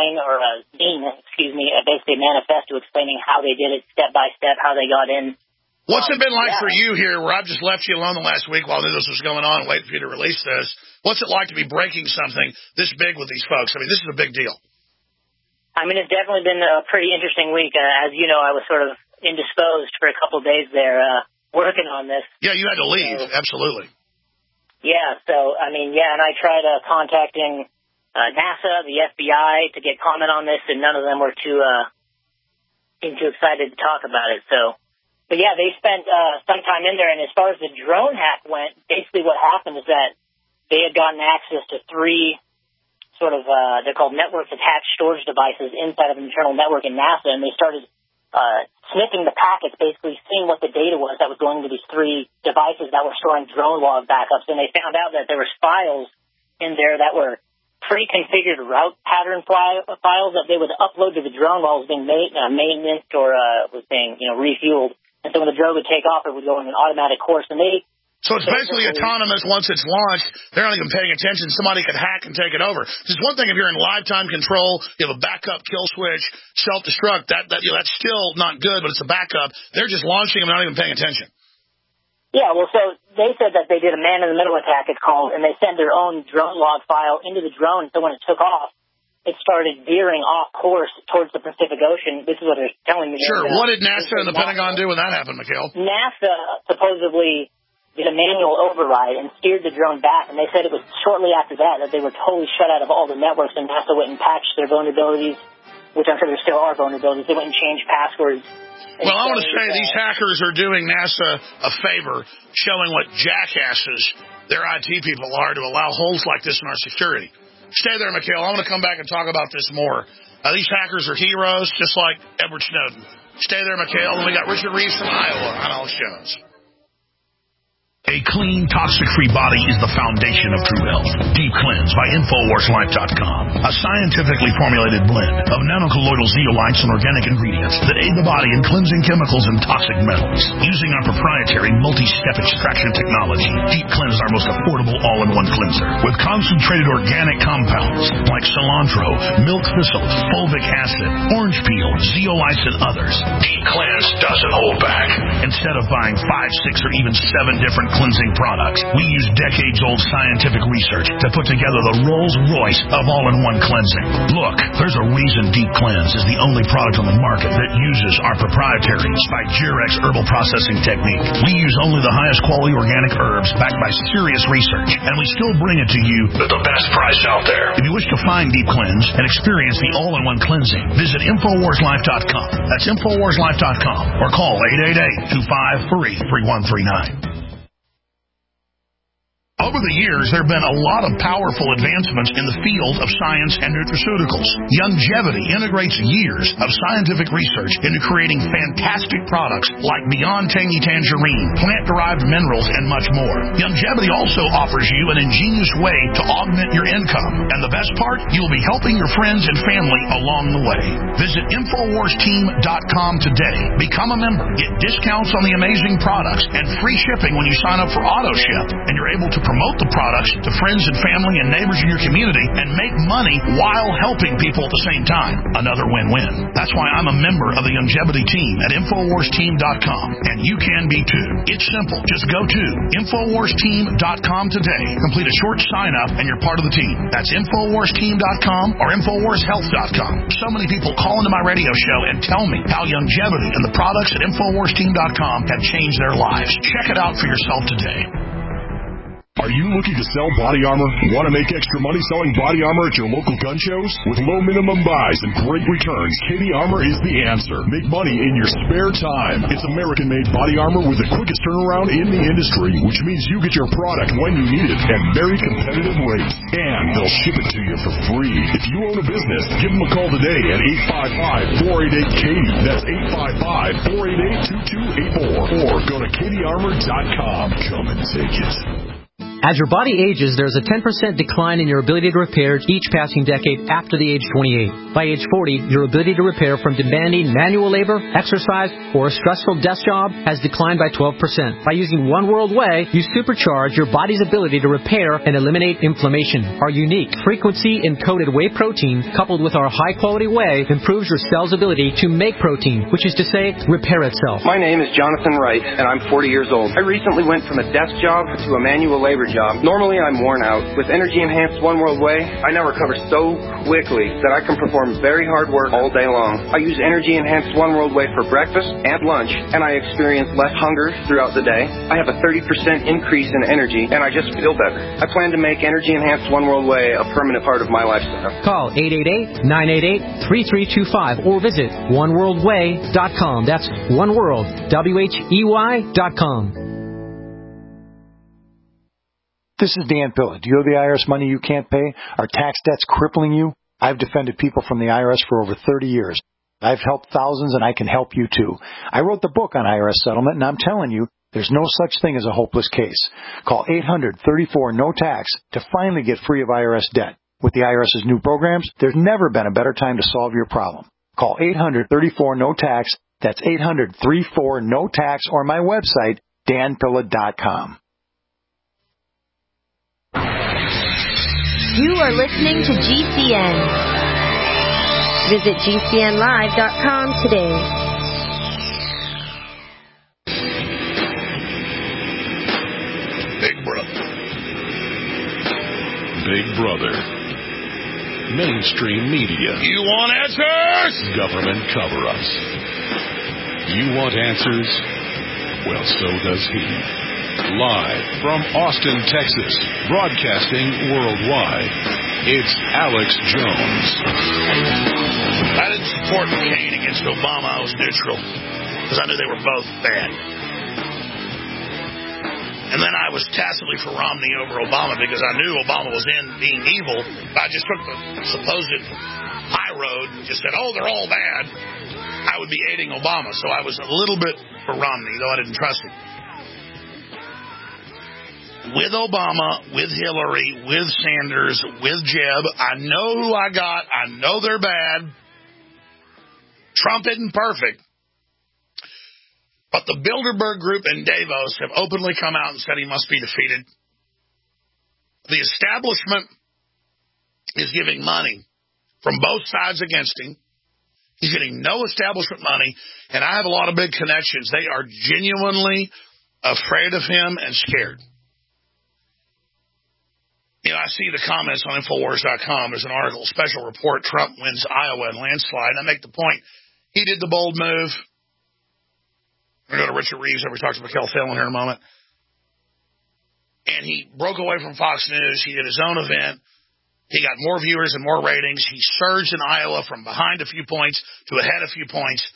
basically a manifesto explaining how they did it step by step, how they got in. What's it been like for you here where I've just left you alone the last week while this was going on and waiting for you to release this? What's it like to be breaking something this big with these folks? I mean, this is a big deal. I mean, it's definitely been a pretty interesting week. As you know, I was sort of indisposed for a couple of days there working on this. Yeah, you had to leave. Absolutely. Yeah, and I tried contacting NASA, the FBI, to get comment on this, and none of them were too excited to talk about it. So, but yeah, they spent some time in there, and as far as the drone hack went, basically what happened is that they had gotten access to 3 sort of, they're called network-attached storage devices inside of an internal network in NASA, and they started sniffing the packets, basically seeing what the data was that was going to these 3 devices that were storing drone log backups. And they found out that there was files in there that were pre-configured route pattern files that they would upload to the drone while it was being maintenance or was being refueled. And so when the drone would take off, it would go in an automatic course. And so it's basically autonomous once it's launched. They're not even paying attention. Somebody could hack and take it over. It's one thing if you're in lifetime control, you have a backup kill switch, self-destruct. That's still not good, but it's a backup. They're just launching them, not even paying attention. Yeah, well, so they said that they did a man-in-the-middle attack, it's called, and they sent their own drone log file into the drone. So when it took off, it started veering off course towards the Pacific Ocean. This is what they're telling me. Sure. What did NASA and the Pentagon do when that happened, Mikhail? NASA supposedly did a manual override and steered the drone back, and they said it was shortly after that they were totally shut out of all the networks, and NASA went and patched their vulnerabilities, which I'm sure there still are vulnerabilities. They went and changed passwords. Well, I want to say these hackers are doing NASA a favor, showing what jackasses their IT people are to allow holes like this in our security. Stay there, Mikhail. I want to come back and talk about this more. These hackers are heroes, just like Edward Snowden. Stay there, Mikhail. And we got Richard Reeves from Iowa on Alex Jones. A clean, toxic-free body is the foundation of true health. Deep Cleanse by InfoWarsLife.com. A scientifically formulated blend of nanocolloidal zeolites and organic ingredients that aid the body in cleansing chemicals and toxic metals. Using our proprietary multi-step extraction technology, Deep Cleanse is our most affordable all-in-one cleanser with concentrated organic compounds like cilantro, milk thistle, fulvic acid, orange peel, zeolites, and others. Deep Cleanse doesn't hold back. Instead of buying 5, 6, or even 7 different cleansing products, we use decades-old scientific research to put together the Rolls-Royce of all-in-one cleansing. Look, there's a reason Deep Cleanse is the only product on the market that uses our proprietary Spigerex herbal processing technique. We use only the highest quality organic herbs backed by serious research, and we still bring it to you at the best price out there. If you wish to find Deep Cleanse and experience the all-in-one cleansing, visit InfoWarsLife.com. That's InfoWarsLife.com or call 888-253-3139. Over the years, there have been a lot of powerful advancements in the field of science and nutraceuticals. Youngevity integrates years of scientific research into creating fantastic products like Beyond Tangy Tangerine, plant-derived minerals, and much more. Youngevity also offers you an ingenious way to augment your income. And the best part, you'll be helping your friends and family along the way. Visit InfoWarsTeam.com today. Become a member. Get discounts on the amazing products and free shipping when you sign up for AutoShip. And you're able to promote the products to friends and family and neighbors in your community and make money while helping people at the same time. Another win-win. That's why I'm a member of the Youngevity team at InfoWarsTeam.com, and you can be too. It's simple. Just go to InfoWarsTeam.com today. Complete a short sign-up, and you're part of the team. That's InfoWarsTeam.com or InfoWarsHealth.com. So many people call into my radio show and tell me how Youngevity and the products at InfoWarsTeam.com have changed their lives. Check it out for yourself today. Are you looking to sell body armor? Want to make extra money selling body armor at your local gun shows? With low minimum buys and great returns, KD Armor is the answer. Make money in your spare time. It's American-made body armor with the quickest turnaround in the industry, which means you get your product when you need it at very competitive rates. And they'll ship it to you for free. If you own a business, give them a call today at 855-488-KD. That's 855-488-2284. Or go to KDArmor.com. Come and take it. As your body ages, there's a 10% decline in your ability to repair each passing decade after the age 28. By age 40, your ability to repair from demanding manual labor, exercise, or a stressful desk job has declined by 12%. By using One World Whey, you supercharge your body's ability to repair and eliminate inflammation. Our unique frequency-encoded whey protein, coupled with our high-quality whey, improves your cell's ability to make protein, which is to say, repair itself. My name is Jonathan Wright, and I'm 40 years old. I recently went from a desk job to a manual labor job. Normally, I'm worn out. With Energy Enhanced One World Whey, I now recover so quickly that I can perform very hard work all day long. I use Energy Enhanced One World Whey for breakfast and lunch, and I experience less hunger throughout the day. I have a 30% increase in energy, and I just feel better. I plan to make Energy Enhanced One World Whey a permanent part of my lifestyle. Call 888-988-3325 or visit oneworldwhey.com. That's oneworld, WHEY.com. This is Dan Pilla. Do you owe the IRS money you can't pay? Are tax debts crippling you? I've defended people from the IRS for over 30 years. I've helped thousands, and I can help you too. I wrote the book on IRS settlement, and I'm telling you, there's no such thing as a hopeless case. Call 800-34-NO-TAX to finally get free of IRS debt. With the IRS's new programs, there's never been a better time to solve your problem. Call 800-34-NO-TAX. That's 800-34-NO-TAX, or my website, danpilla.com. You are listening to GCN. Visit GCNlive.com today. Big Brother. Big Brother. Mainstream media. You want answers? Government cover-ups. You want answers? Well, so does he. Live from Austin, Texas, broadcasting worldwide, it's Alex Jones. I didn't support McCain against Obama. I was neutral because I knew they were both bad. And then I was tacitly for Romney over Obama because I knew Obama was being evil. I just took the supposed high road and just said, oh, they're all bad. I would be aiding Obama. So I was a little bit for Romney, though I didn't trust him. with Obama, with Hillary, with Sanders, with Jeb. I know who I got. I know they're bad. Trump isn't perfect. But the Bilderberg Group and Davos have openly come out and said he must be defeated. The establishment is giving money from both sides against him. He's getting no establishment money, and I have a lot of big connections. They are genuinely afraid of him and scared. You know, I see the comments on Infowars.com. There's an article, special report, Trump wins Iowa in landslide. And I make the point, he did the bold move. We're going to go to Richard Reeves, and we talked to Mikhail Phelan here in a moment. And he broke away from Fox News. He did his own event. He got more viewers and more ratings. He surged in Iowa from behind a few points to ahead a few points.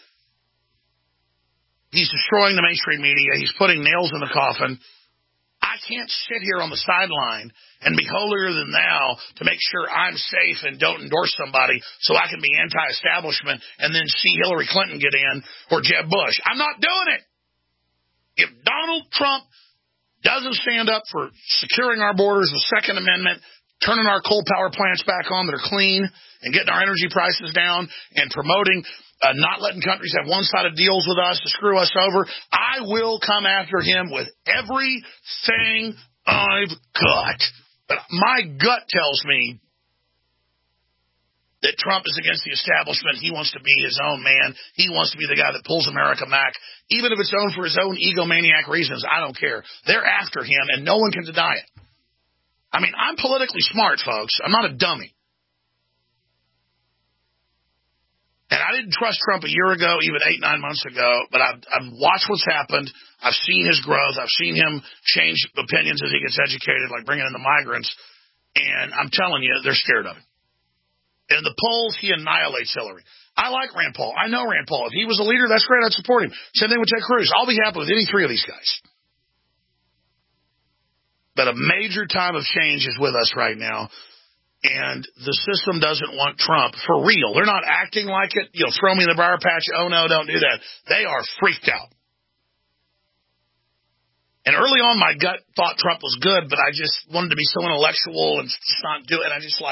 He's destroying the mainstream media. He's putting nails in the coffin. I can't sit here on the sideline and be holier than thou to make sure I'm safe and don't endorse somebody so I can be anti-establishment and then see Hillary Clinton get in or Jeb Bush. I'm not doing it. If Donald Trump doesn't stand up for securing our borders, the Second Amendment, turning our coal power plants back on that are clean and getting our energy prices down and promoting not letting countries have one-sided deals with us to screw us over, I will come after him with everything I've got. But my gut tells me that Trump is against the establishment. He wants to be his own man. He wants to be the guy that pulls America back. Even if it's for his own egomaniac reasons, I don't care. They're after him, and no one can deny it. I mean, I'm politically smart, folks. I'm not a dummy. And I didn't trust Trump a year ago, even 8-9 months ago, but I've watched what's happened. I've seen his growth. I've seen him change opinions as he gets educated, like bringing in the migrants. And I'm telling you, they're scared of him. In the polls, he annihilates Hillary. I like Rand Paul. I know Rand Paul. If he was a leader, that's great. I'd support him. Same thing with Ted Cruz. I'll be happy with any three of these guys. But a major time of change is with us right now. And the system doesn't want Trump for real. They're not acting like it. You know, throw me in the briar patch. Oh, no, don't do that. They are freaked out. And early on, my gut thought Trump was good, but I just wanted to be so intellectual and just not do it. I just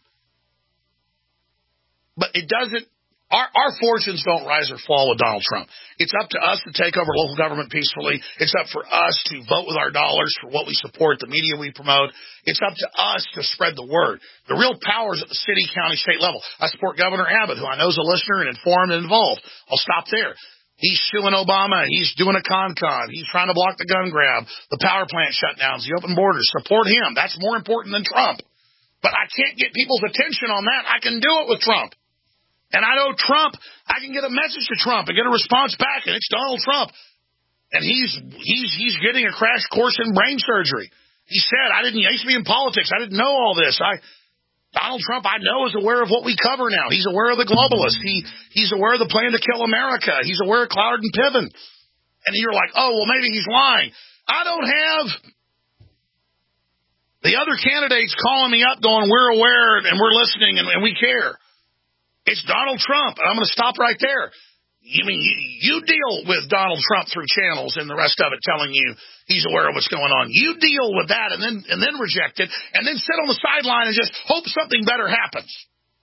But it doesn't. Our fortunes don't rise or fall with Donald Trump. It's up to us to take over local government peacefully. It's up for us to vote with our dollars for what we support, the media we promote. It's up to us to spread the word. The real power is at the city, county, state level. I support Governor Abbott, who I know is a listener and informed and involved. I'll stop there. He's suing Obama. He's doing a con-con. He's trying to block the gun grab, the power plant shutdowns, the open borders. Support him. That's more important than Trump. But I can't get people's attention on that. I can do it with Trump. And I know Trump, I can get a message to Trump and get a response back, and it's Donald Trump. And he's getting a crash course in brain surgery. He said, I used to be in politics. I didn't know all this. Donald Trump, I know, is aware of what we cover now. He's aware of the globalists. He's aware of the plan to kill America. He's aware of Cloward and Piven. And you're like, oh, well, maybe he's lying. I don't have the other candidates calling me up going, we're aware and we're listening and we care. It's Donald Trump, and I'm going to stop right there. You mean you deal with Donald Trump through channels and the rest of it telling you he's aware of what's going on. You deal with that and then reject it, and then sit on the sideline and just hope something better happens.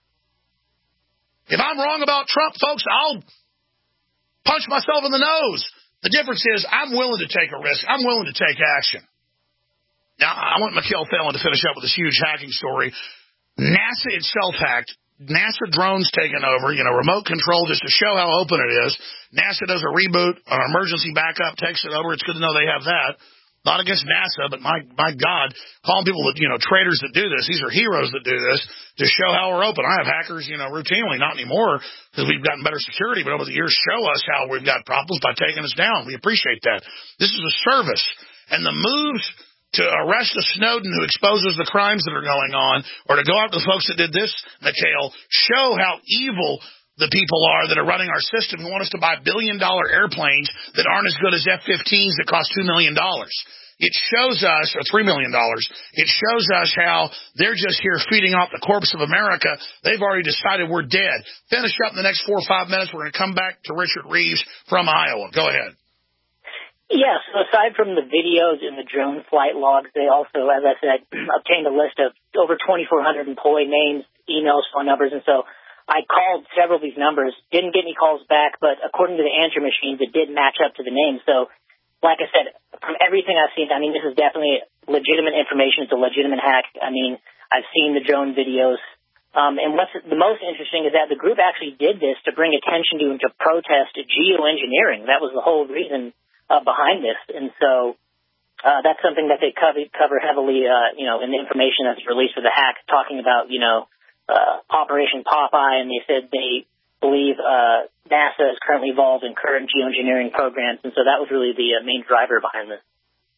If I'm wrong about Trump, folks, I'll punch myself in the nose. The difference is I'm willing to take a risk. I'm willing to take action. Now, I want Mikhail Phelan to finish up with this huge hacking story. NASA itself hacked. NASA drones taken over, remote control just to show how open it is. NASA does a reboot, an emergency backup, takes it over. It's good to know they have that. Not against NASA, but my God, calling people that, traitors that do this. These are heroes that do this to show how we're open. I have hackers, routinely, not anymore because we've gotten better security, but over the years show us how we've got problems by taking us down. We appreciate that. This is a service. And the moves to arrest a Snowden who exposes the crimes that are going on, or to go after the folks that did this, Mikhail, show how evil the people are that are running our system who want us to buy billion-dollar airplanes that aren't as good as F-15s that cost $2 million. It shows us, or $3 million, it shows us how they're just here feeding off the corpse of America. They've already decided we're dead. Finish up in the next 4 or 5 minutes. We're going to come back to Richard Reeves from Iowa. Go ahead. Yeah, so aside from the videos and the drone flight logs, they also, as I said, obtained a list of over 2,400 employee names, emails, phone numbers, and so I called several of these numbers, didn't get any calls back, but according to the answer machines, it did match up to the names. So, like I said, from everything I've seen, I mean, this is definitely legitimate information. It's a legitimate hack. I mean, I've seen the drone videos. And what's the most interesting is that the group actually did this to bring attention to and to protest geoengineering. That was the whole reason behind this. And so that's something that they cover heavily, in the information that's released for the hack, talking about, Operation Popeye. And they said they believe NASA is currently involved in current geoengineering programs. And so that was really the main driver behind this.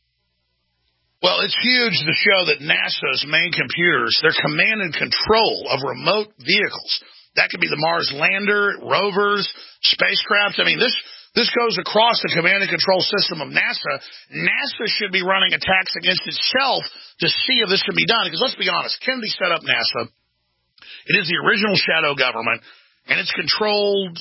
Well, it's huge to show that NASA's main computers, their command and control of remote vehicles. That could be the Mars lander, rovers, spacecraft. I mean, this goes across the command and control system of NASA. NASA should be running attacks against itself to see if this can be done. Because let's be honest, Kennedy set up NASA. It is the original shadow government, and it's controlled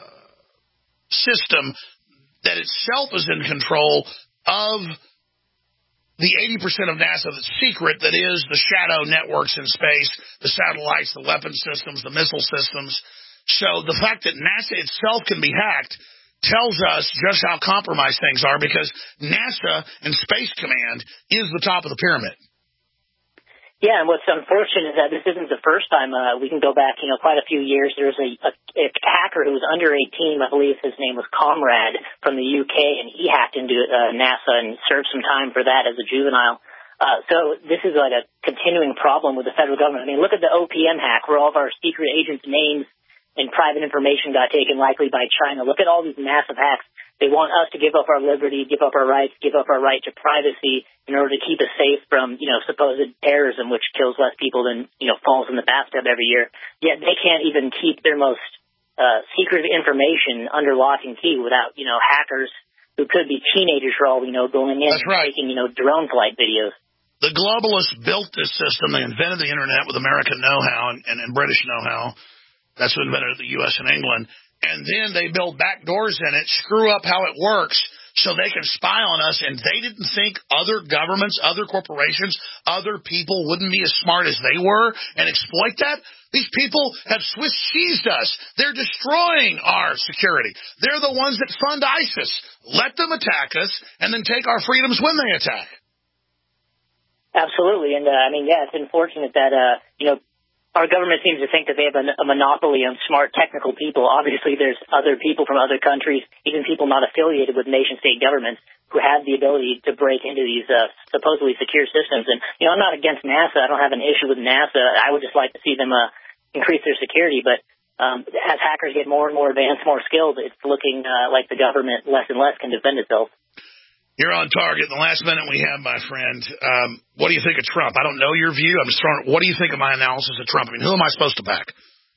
system that itself is in control of the 80% of NASA that's secret, that is the shadow networks in space, the satellites, the weapon systems, the missile systems. So the fact that NASA itself can be hacked tells us just how compromised things are, because NASA and Space Command is the top of the pyramid. Yeah, and what's unfortunate is that this isn't the first time. We can go back, quite a few years. There was a hacker who was under 18, I believe his name was Comrade, from the UK, and he hacked into NASA and served some time for that as a juvenile. So this is like a continuing problem with the federal government. I mean, look at the OPM hack, where all of our secret agents' names and private information got taken, likely by China. Look at all these massive hacks. They want us to give up our liberty, give up our rights, give up our right to privacy in order to keep us safe from, supposed terrorism, which kills less people than, falls in the bathtub every year. Yet they can't even keep their most secret information under lock and key without, hackers who could be teenagers for all we know going in and taking, drone flight videos. The globalists built this system. They invented the Internet with American know-how and British know-how. That's what invented the U.S. and England. And then they build back doors in it, screw up how it works so they can spy on us. And they didn't think other governments, other corporations, other people wouldn't be as smart as they were and exploit that. These people have Swiss cheesed us. They're destroying our security. They're the ones that fund ISIS. Let them attack us and then take our freedoms when they attack. Absolutely. And, it's unfortunate that, our government seems to think that they have a monopoly on smart technical people. Obviously, there's other people from other countries, even people not affiliated with nation-state governments, who have the ability to break into these supposedly secure systems. And, I'm not against NASA. I don't have an issue with NASA. I would just like to see them increase their security. But as hackers get more and more advanced, more skilled, it's looking like the government less and less can defend itself. You're on target. In the last minute we have, my friend, what do you think of Trump? I don't know your view. I'm just throwing. What do you think of my analysis of Trump? I mean, who am I supposed to back?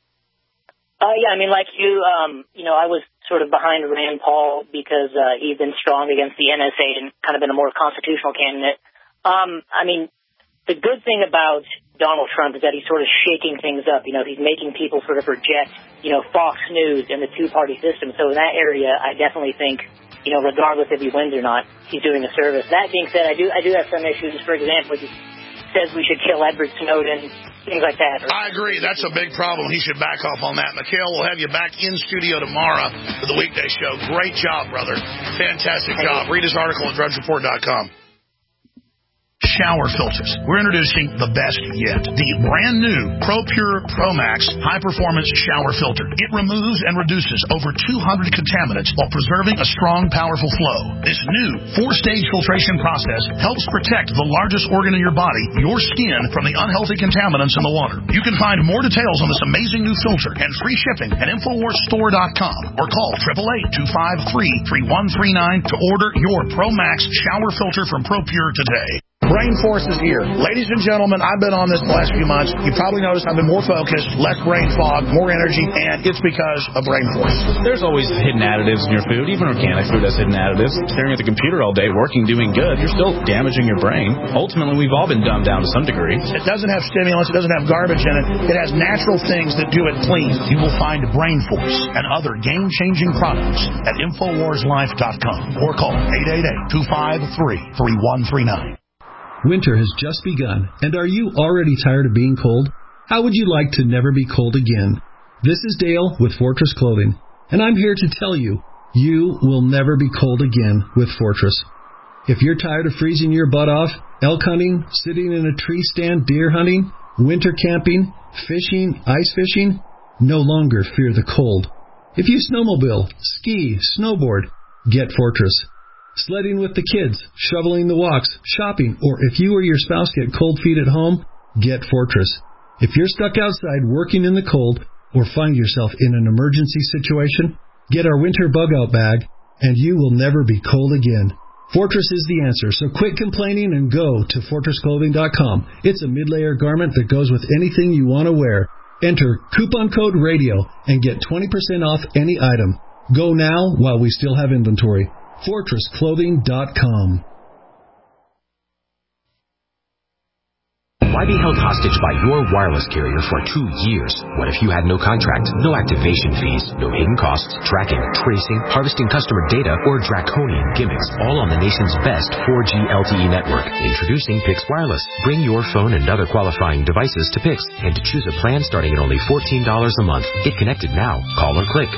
Like you, I was sort of behind Rand Paul because he's been strong against the NSA and kind of been a more constitutional candidate. The good thing about Donald Trump is that he's sort of shaking things up. He's making people sort of reject, Fox News and the two-party system. So in that area, I definitely think, regardless if he wins or not, he's doing a service. That being said, I do have some issues. For example, he says we should kill Edward Snowden, things like that. I agree. That's a big problem. He should back off on that. Mikhail, we'll have you back in studio tomorrow for the weekday show. Great job, brother. Fantastic job. Read his article at drudgereport.com. Shower filters. We're introducing the best yet. The brand new ProPure ProMax high-performance shower filter. It removes and reduces over 200 contaminants while preserving a strong, powerful flow. This new 4-stage filtration process helps protect the largest organ in your body, your skin, from the unhealthy contaminants in the water. You can find more details on this amazing new filter and free shipping at InfoWarsStore.com or call 888-253-3139 to order your ProMax shower filter from ProPure today. Brain Force is here. Ladies and gentlemen, I've been on this the last few months. You probably noticed I've been more focused, less brain fog, more energy, and it's because of Brain Force. There's always hidden additives in your food. Even organic food has hidden additives. Staring at the computer all day, working, doing good, you're still damaging your brain. Ultimately, we've all been dumbed down to some degree. It doesn't have stimulants. It doesn't have garbage in it. It has natural things that do it clean. You will find Brain Force and other game-changing products at InfoWarsLife.com or call 888-253-3139. Winter has just begun, and are you already tired of being cold? How would you like to never be cold again? This is Dale with Fortress Clothing, and I'm here to tell you, you will never be cold again with Fortress. If you're tired of freezing your butt off, elk hunting, sitting in a tree stand, deer hunting, winter camping, fishing, ice fishing, no longer fear the cold. If you snowmobile, ski, snowboard, get Fortress. Sledding with the kids, shoveling the walks, shopping, or if you or your spouse get cold feet at home, get Fortress. If you're stuck outside working in the cold or find yourself in an emergency situation, get our winter bug-out bag, and you will never be cold again. Fortress is the answer, so quit complaining and go to FortressClothing.com. It's a mid-layer garment that goes with anything you want to wear. Enter coupon code RADIO and get 20% off any item. Go now while we still have inventory. FortressClothing.com. Why be held hostage by your wireless carrier for 2 years? What if you had no contract, no activation fees, no hidden costs, tracking, tracing, harvesting customer data, or draconian gimmicks, all on the nation's best 4G LTE network? Introducing Pix Wireless. Bring your phone and other qualifying devices to Pix and to choose a plan starting at only $14 a month. Get connected now. Call or click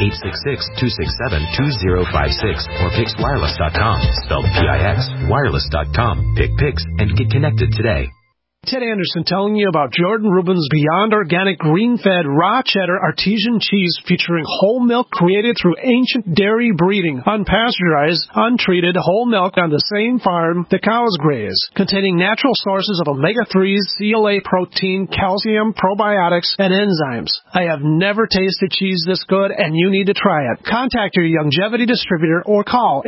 1-866-267-2056 or PixWireless.com. Spelled P-I-X, wireless.com. Pick Pix and get connected today. Ted Anderson telling you about Jordan Rubin's Beyond Organic Green-Fed Raw Cheddar Artesian Cheese featuring whole milk created through ancient dairy breeding, unpasteurized, untreated whole milk on the same farm the cows graze, containing natural sources of omega-3s, CLA protein, calcium, probiotics, and enzymes. I have never tasted cheese this good, and you need to try it. Contact your Youngevity distributor or call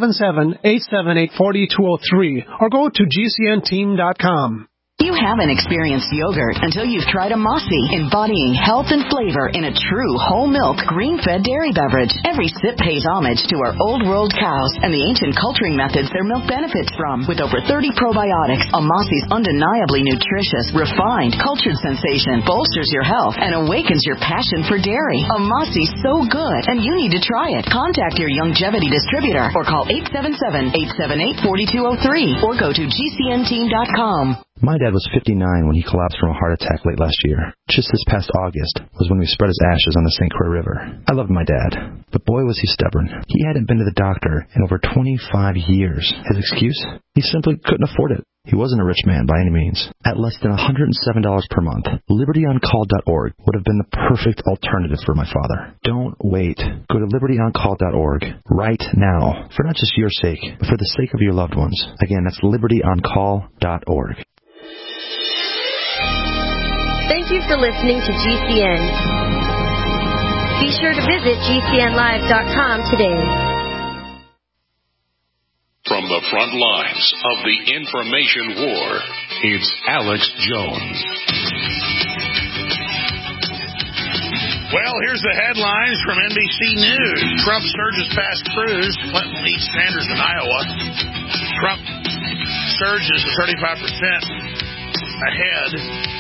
877-878-4203 or go to GCNteam.com. You haven't experienced yogurt until you've tried a Mossy, embodying health and flavor in a true whole milk, green-fed dairy beverage. Every sip pays homage to our old world cows and the ancient culturing methods their milk benefits from. With over 30 probiotics, a Mossy's undeniably nutritious, refined, cultured sensation bolsters your health and awakens your passion for dairy. A Mossy's so good, and you need to try it. Contact your Youngevity distributor or call 877-878-4203 or go to GCNteam.com. My dad was 59 when he collapsed from a heart attack late last year. Just this past August was when we spread his ashes on the St. Croix River. I loved my dad, but boy was he stubborn. He hadn't been to the doctor in over 25 years. His excuse? He simply couldn't afford it. He wasn't a rich man by any means. At less than $107 per month, LibertyOnCall.org would have been the perfect alternative for my father. Don't wait. Go to LibertyOnCall.org right now, for not just your sake, but for the sake of your loved ones. Again, that's LibertyOnCall.org. Thank you for listening to GCN. Be sure to visit GCNlive.com today. From the front lines of the information war, it's Alex Jones. Well, here's the headlines from NBC News. Trump surges past Cruz. Clinton leads Sanders in Iowa. Trump surges to 35% ahead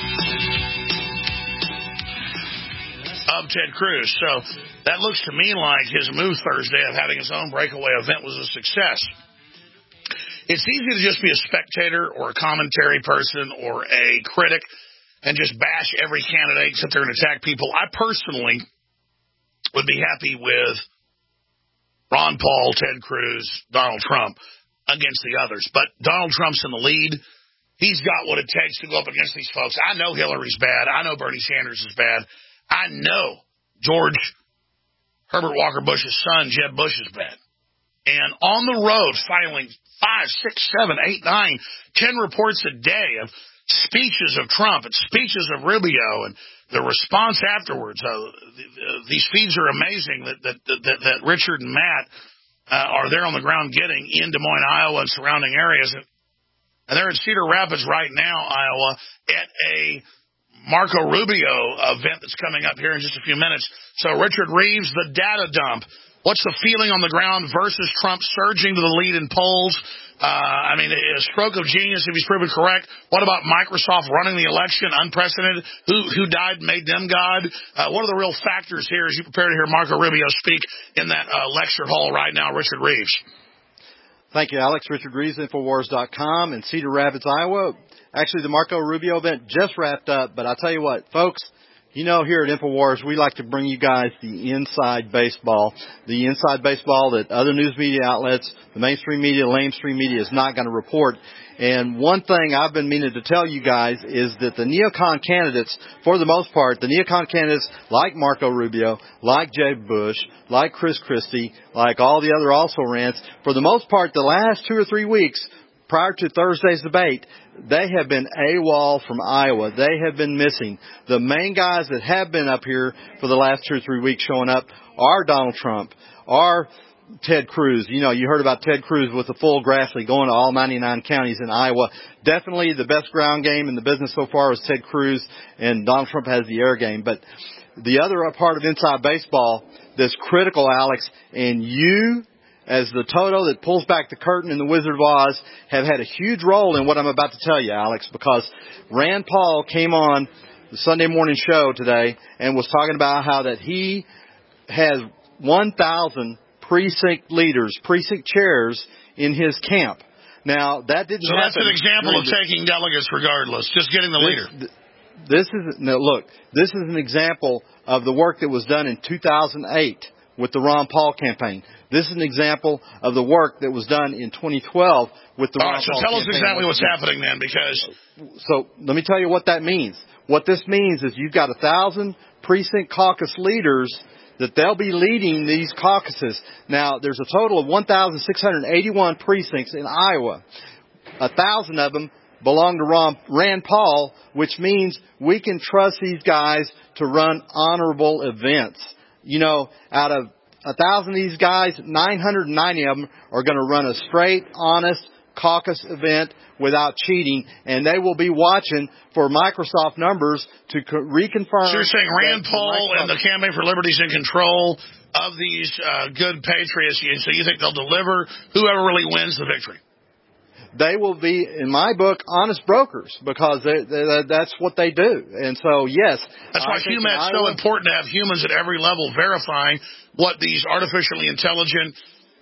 of Ted Cruz. So that looks to me like his move Thursday of having his own breakaway event was a success. It's easy to just be a spectator or a commentary person or a critic and just bash every candidate, sit there and attack people. I personally would be happy with Ron Paul, Ted Cruz, Donald Trump against the others. But Donald Trump's in the lead. He's got what it takes to go up against these folks. I know Hillary's bad. I know Bernie Sanders is bad. I know George Herbert Walker Bush's son, Jeb Bush, is bad. And on the road, filing 5, 6, 7, 8, 9, 10 reports a day of speeches of Trump and speeches of Rubio and the response afterwards. These feeds are amazing that Richard and Matt are there on the ground getting in Des Moines, Iowa and surrounding areas. and they're in Cedar Rapids right now, Iowa, at a Marco Rubio event that's coming up here in just a few minutes. So Richard Reeves, the data dump. What's the feeling on the ground versus Trump surging to the lead in polls? I mean, a stroke of genius if he's proven correct. What about Microsoft running the election? Unprecedented. Who died and made them God? What are the real factors here as you prepare to hear Marco Rubio speak in that lecture hall right now, Richard Reeves? Thank you, Alex. Richard Reeves, Infowars.com in Cedar Rapids, Iowa. Actually, the Marco Rubio event just wrapped up, but I'll tell you what, folks, you know, here at InfoWars, we like to bring you guys the inside baseball that other news media outlets, the mainstream media, lamestream media is not going to report. And one thing I've been meaning to tell you guys is that the neocon candidates, for the most part, the neocon candidates like Marco Rubio, like Jeb Bush, like Chris Christie, like all the other also-rans, for the most part, the last 2 or 3 weeks prior to Thursday's debate, they have been AWOL from Iowa. They have been missing. The main guys that have been up here for the last 2 or 3 weeks showing up are Donald Trump, are Ted Cruz. You know, you heard about Ted Cruz with the full Grassley going to all 99 counties in Iowa. Definitely the best ground game in the business so far is Ted Cruz, and Donald Trump has the air game. But the other part of inside baseball that's critical, Alex, and you as the Toto that pulls back the curtain in The Wizard of Oz, have had a huge role in what I'm about to tell you, Alex, because Rand Paul came on the Sunday morning show today and was talking about how that he has 1,000 precinct leaders, precinct chairs in his camp. Now, that didn't happen. So that's an example of taking delegates regardless, just getting the leader. This is an example of the work that was done in 2008 with the Ron Paul campaign. This is an example of the work that was done in 2012 with the Ron Paul campaign. So tell us exactly what's happening then, because... So let me tell you what that means. What this means is you've got 1,000 precinct caucus leaders that they'll be leading these caucuses. Now, there's a total of 1,681 precincts in Iowa. 1,000 of them belong to Rand Paul, which means we can trust these guys to run honorable events. You know, out of 1,000 of these guys, 990 of them are going to run a straight, honest caucus event without cheating, and they will be watching for Microsoft numbers to reconfirm. So you're saying Rand Paul and the Campaign for Liberty is in control of these good patriots, so you think they'll deliver whoever really wins the victory? They will be, in my book, honest brokers, because that's what they do. And so, yes. That's why HUMAT's so important, to have humans at every level verifying what these artificially intelligent,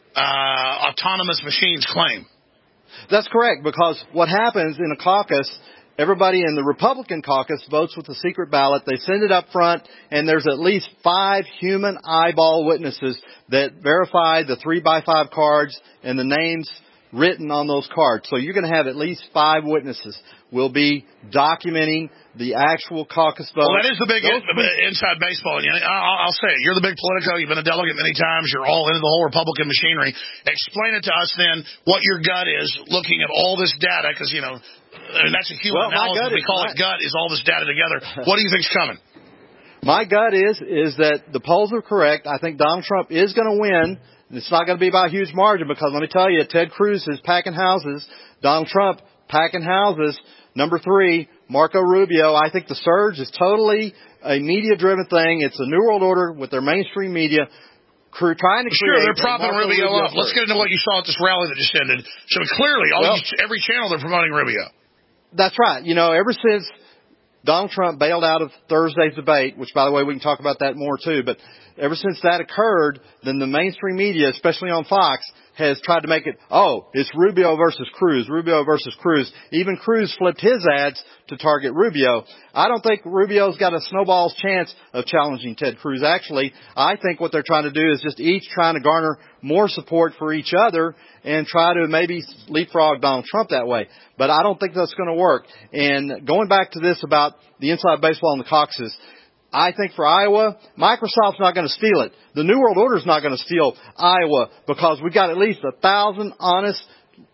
autonomous machines claim. That's correct, because what happens in a caucus, everybody in the Republican caucus votes with a secret ballot. They send it up front, and there's at least 5 human eyeball witnesses that verify the 3x5 cards and the names written on those cards. So you're going to have at least 5 witnesses. We'll be documenting the actual caucus vote. Well, that is the big inside baseball. I'll say it. You're the big Politico. You've been a delegate many times. You're all into the whole Republican machinery. Explain it to us then, what your gut is looking at all this data, because, you know, I mean, that's a human analysis. We call it gut, is all this data together. What do you think's coming? My gut is that the polls are correct. I think Donald Trump is going to win. It's not going to be by a huge margin, because let me tell you, Ted Cruz is packing houses. Donald Trump packing houses. Number 3, Marco Rubio. I think the surge is totally a media-driven thing. It's a New World Order with their mainstream media trying to create. Sure, they're propping Rubio up. Let's get into what you saw at this rally that just ended. So clearly, every channel they're promoting Rubio. That's right. You know, ever since Donald Trump bailed out of Thursday's debate, which, by the way, we can talk about that more, too, but ever since that occurred, then the mainstream media, especially on Fox, has tried to make it, it's Rubio versus Cruz, Rubio versus Cruz. Even Cruz flipped his ads to target Rubio. I don't think Rubio's got a snowball's chance of challenging Ted Cruz. Actually, I think what they're trying to do is just each trying to garner more support for each other and try to maybe leapfrog Donald Trump that way. But I don't think that's going to work. And going back to this about the inside baseball and the caucuses, I think for Iowa, Microsoft's not going to steal it. The New World Order's not going to steal Iowa, because we got at least 1,000 honest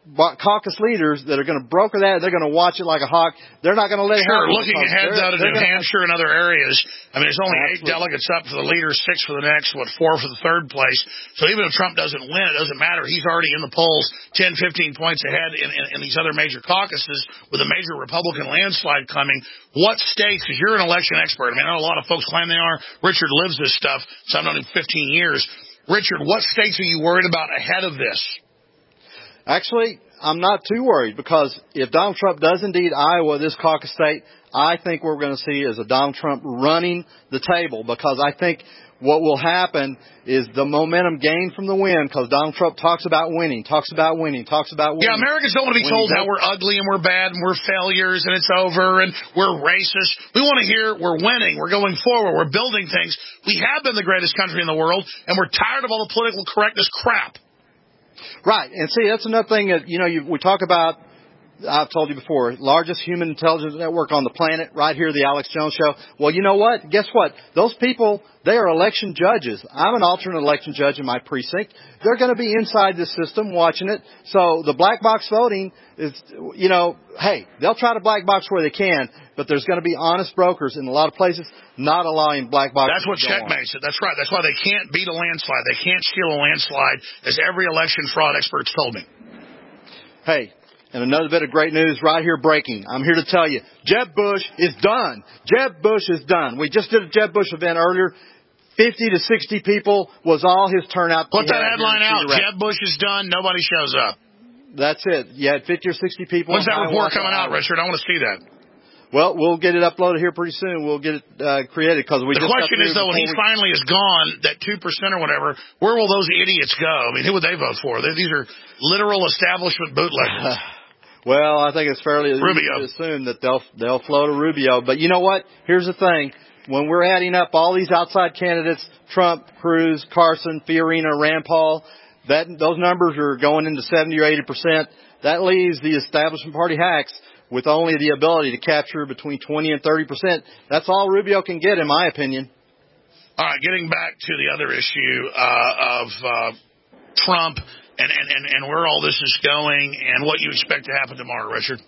caucus leaders that are going to broker that. They're going to watch it like a hawk. They're not going to let it happen. Looking ahead, though, to New Hampshire and other areas, I mean, there's only 8 delegates up for the leader, 6 for the next, 4 for the third place. So even if Trump doesn't win, it doesn't matter. He's already in the polls 10, 15 points ahead in these other major caucuses with a major Republican landslide coming. What states, because you're an election expert, I mean, I know a lot of folks claim they are. Richard lives this stuff, so I've known him 15 years. Richard, what states are you worried about ahead of this? Actually, I'm not too worried, because if Donald Trump does indeed Iowa, this caucus state, I think what we're going to see is a Donald Trump running the table, because I think what will happen is the momentum gained from the win, because Donald Trump talks about winning. Yeah, Americans don't want to be told how we're ugly and we're bad and we're failures and it's over and we're racist. We want to hear we're winning, we're going forward, we're building things. We have been the greatest country in the world, and we're tired of all the political correctness crap. Right. And see, that's another thing that, we talk about, I've told you before, largest human intelligence network on the planet, right here, the Alex Jones Show. Well, you know what? Guess what? Those people, they are election judges. I'm an alternate election judge in my precinct. They're going to be inside the system watching it. So the black box voting is, hey, they'll try to black box where they can, but there's going to be honest brokers in a lot of places not allowing black boxes. That's what checkmates it. That's right. That's why they can't beat a landslide. They can't steal a landslide, as every election fraud expert's told me. Hey, and another bit of great news right here breaking. I'm here to tell you, Jeb Bush is done. Jeb Bush is done. We just did a Jeb Bush event earlier. 50 to 60 people was all his turnout. Put that headline out. Jeb Bush is done. Nobody shows up. That's it. You had 50 or 60 people. When's that report coming out, Richard? I want to see that. Well, we'll get it uploaded here pretty soon. We'll get it created, because we. The question is, though, when he finally is gone, that 2% or whatever, where will those idiots go? I mean, who would they vote for? These are literal establishment bootleggers. Well, I think it's fairly easy to assume that they'll float a Rubio. But you know what? Here's the thing. When we're adding up all these outside candidates, Trump, Cruz, Carson, Fiorina, Rand Paul, those numbers are going into 70 or 80%. That leaves the establishment party hacks with only the ability to capture between 20 and 30%. That's all Rubio can get, in my opinion. All right, getting back to the other issue of Trump and where all this is going and what you expect to happen tomorrow, Richard.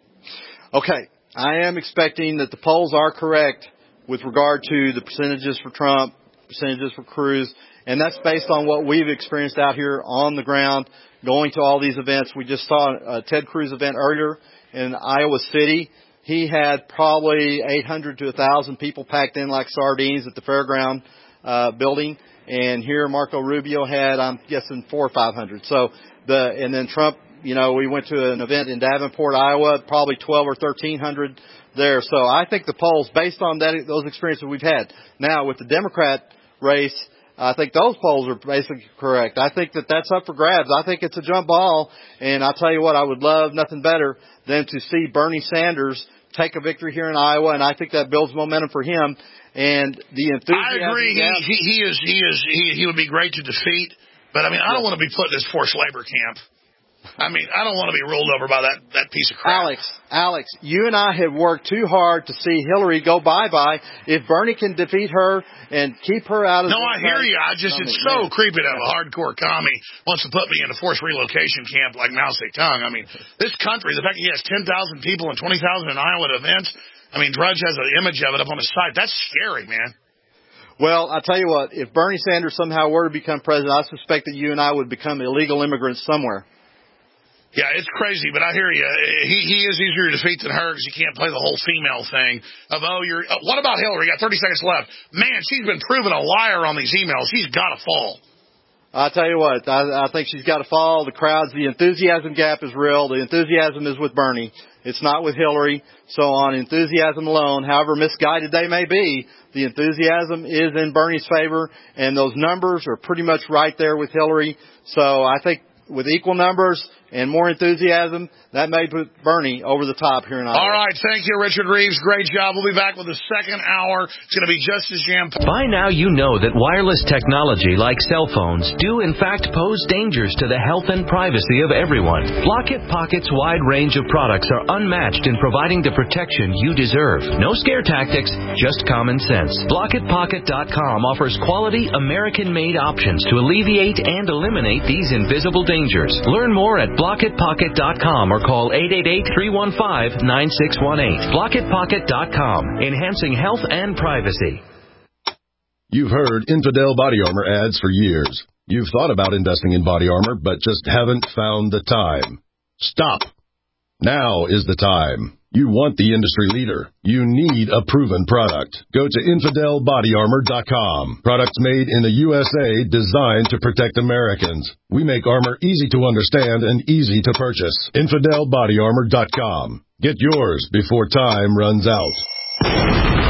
Okay, I am expecting that the polls are correct with regard to the percentages for Trump, percentages for Cruz, and that's based on what we've experienced out here on the ground, going to all these events. We just saw a Ted Cruz event earlier in Iowa City. He had probably 800 to 1,000 people packed in like sardines at the fairground building. And here Marco Rubio had, I'm guessing, 400 or 500. And then Trump, we went to an event in Davenport, Iowa, probably 12 or 1,300 there. So I think the polls, based on those experiences we've had. Now, with the Democrat race, I think those polls are basically correct. I think that's up for grabs. I think it's a jump ball. And I'll tell you what, I would love nothing better than to see Bernie Sanders take a victory here in Iowa, and I think that builds momentum for him. And the enthusiasm. I agree. He would be great to defeat. But I mean, I don't want to be put in this forced labor camp. I mean, I don't want to be ruled over by that piece of crap. Alex, you and I have worked too hard to see Hillary go bye-bye. If Bernie can defeat her and keep her out of No, I hear you. It's so creepy to have a hardcore commie wants to put me in a forced relocation camp like Mao Zedong. I mean, this country, the fact that he has 10,000 people and 20,000 in Iowa at events, I mean, Drudge has an image of it up on his site. That's scary, man. Well, I'll tell you what, if Bernie Sanders somehow were to become president, I suspect that you and I would become illegal immigrants somewhere. Yeah, it's crazy, but I hear you. He is easier to defeat than her because you can't play the whole female thing of, what about Hillary? You got 30 seconds left. Man, she's been proven a liar on these emails. She's got to fall. I'll tell you what, I think she's got to fall. The enthusiasm gap is real. The enthusiasm is with Bernie. It's not with Hillary. So on enthusiasm alone, however misguided they may be, the enthusiasm is in Bernie's favor, and those numbers are pretty much right there with Hillary. So I think with equal numbers and more enthusiasm, that may put Bernie over the top here in Iowa. All right, thank you, Richard Reeves. Great job. We'll be back with the second hour. It's going to be just as jam-packed. By now you know that wireless technology like cell phones do in fact pose dangers to the health and privacy of everyone. Block It Pocket's wide range of products are unmatched in providing the protection you deserve. No scare tactics, just common sense. BlockItPocket.com offers quality American-made options to alleviate and eliminate these invisible dangers. Learn more at BlockitPocket.com or call 888-315-9618. BlockitPocket.com, enhancing health and privacy. You've heard Infidel Body Armor ads for years. You've thought about investing in body armor, but just haven't found the time. Stop. Now is the time. You want the industry leader. You need a proven product. Go to InfidelBodyArmor.com. Products made in the USA designed to protect Americans. We make armor easy to understand and easy to purchase. InfidelBodyArmor.com. Get yours before time runs out.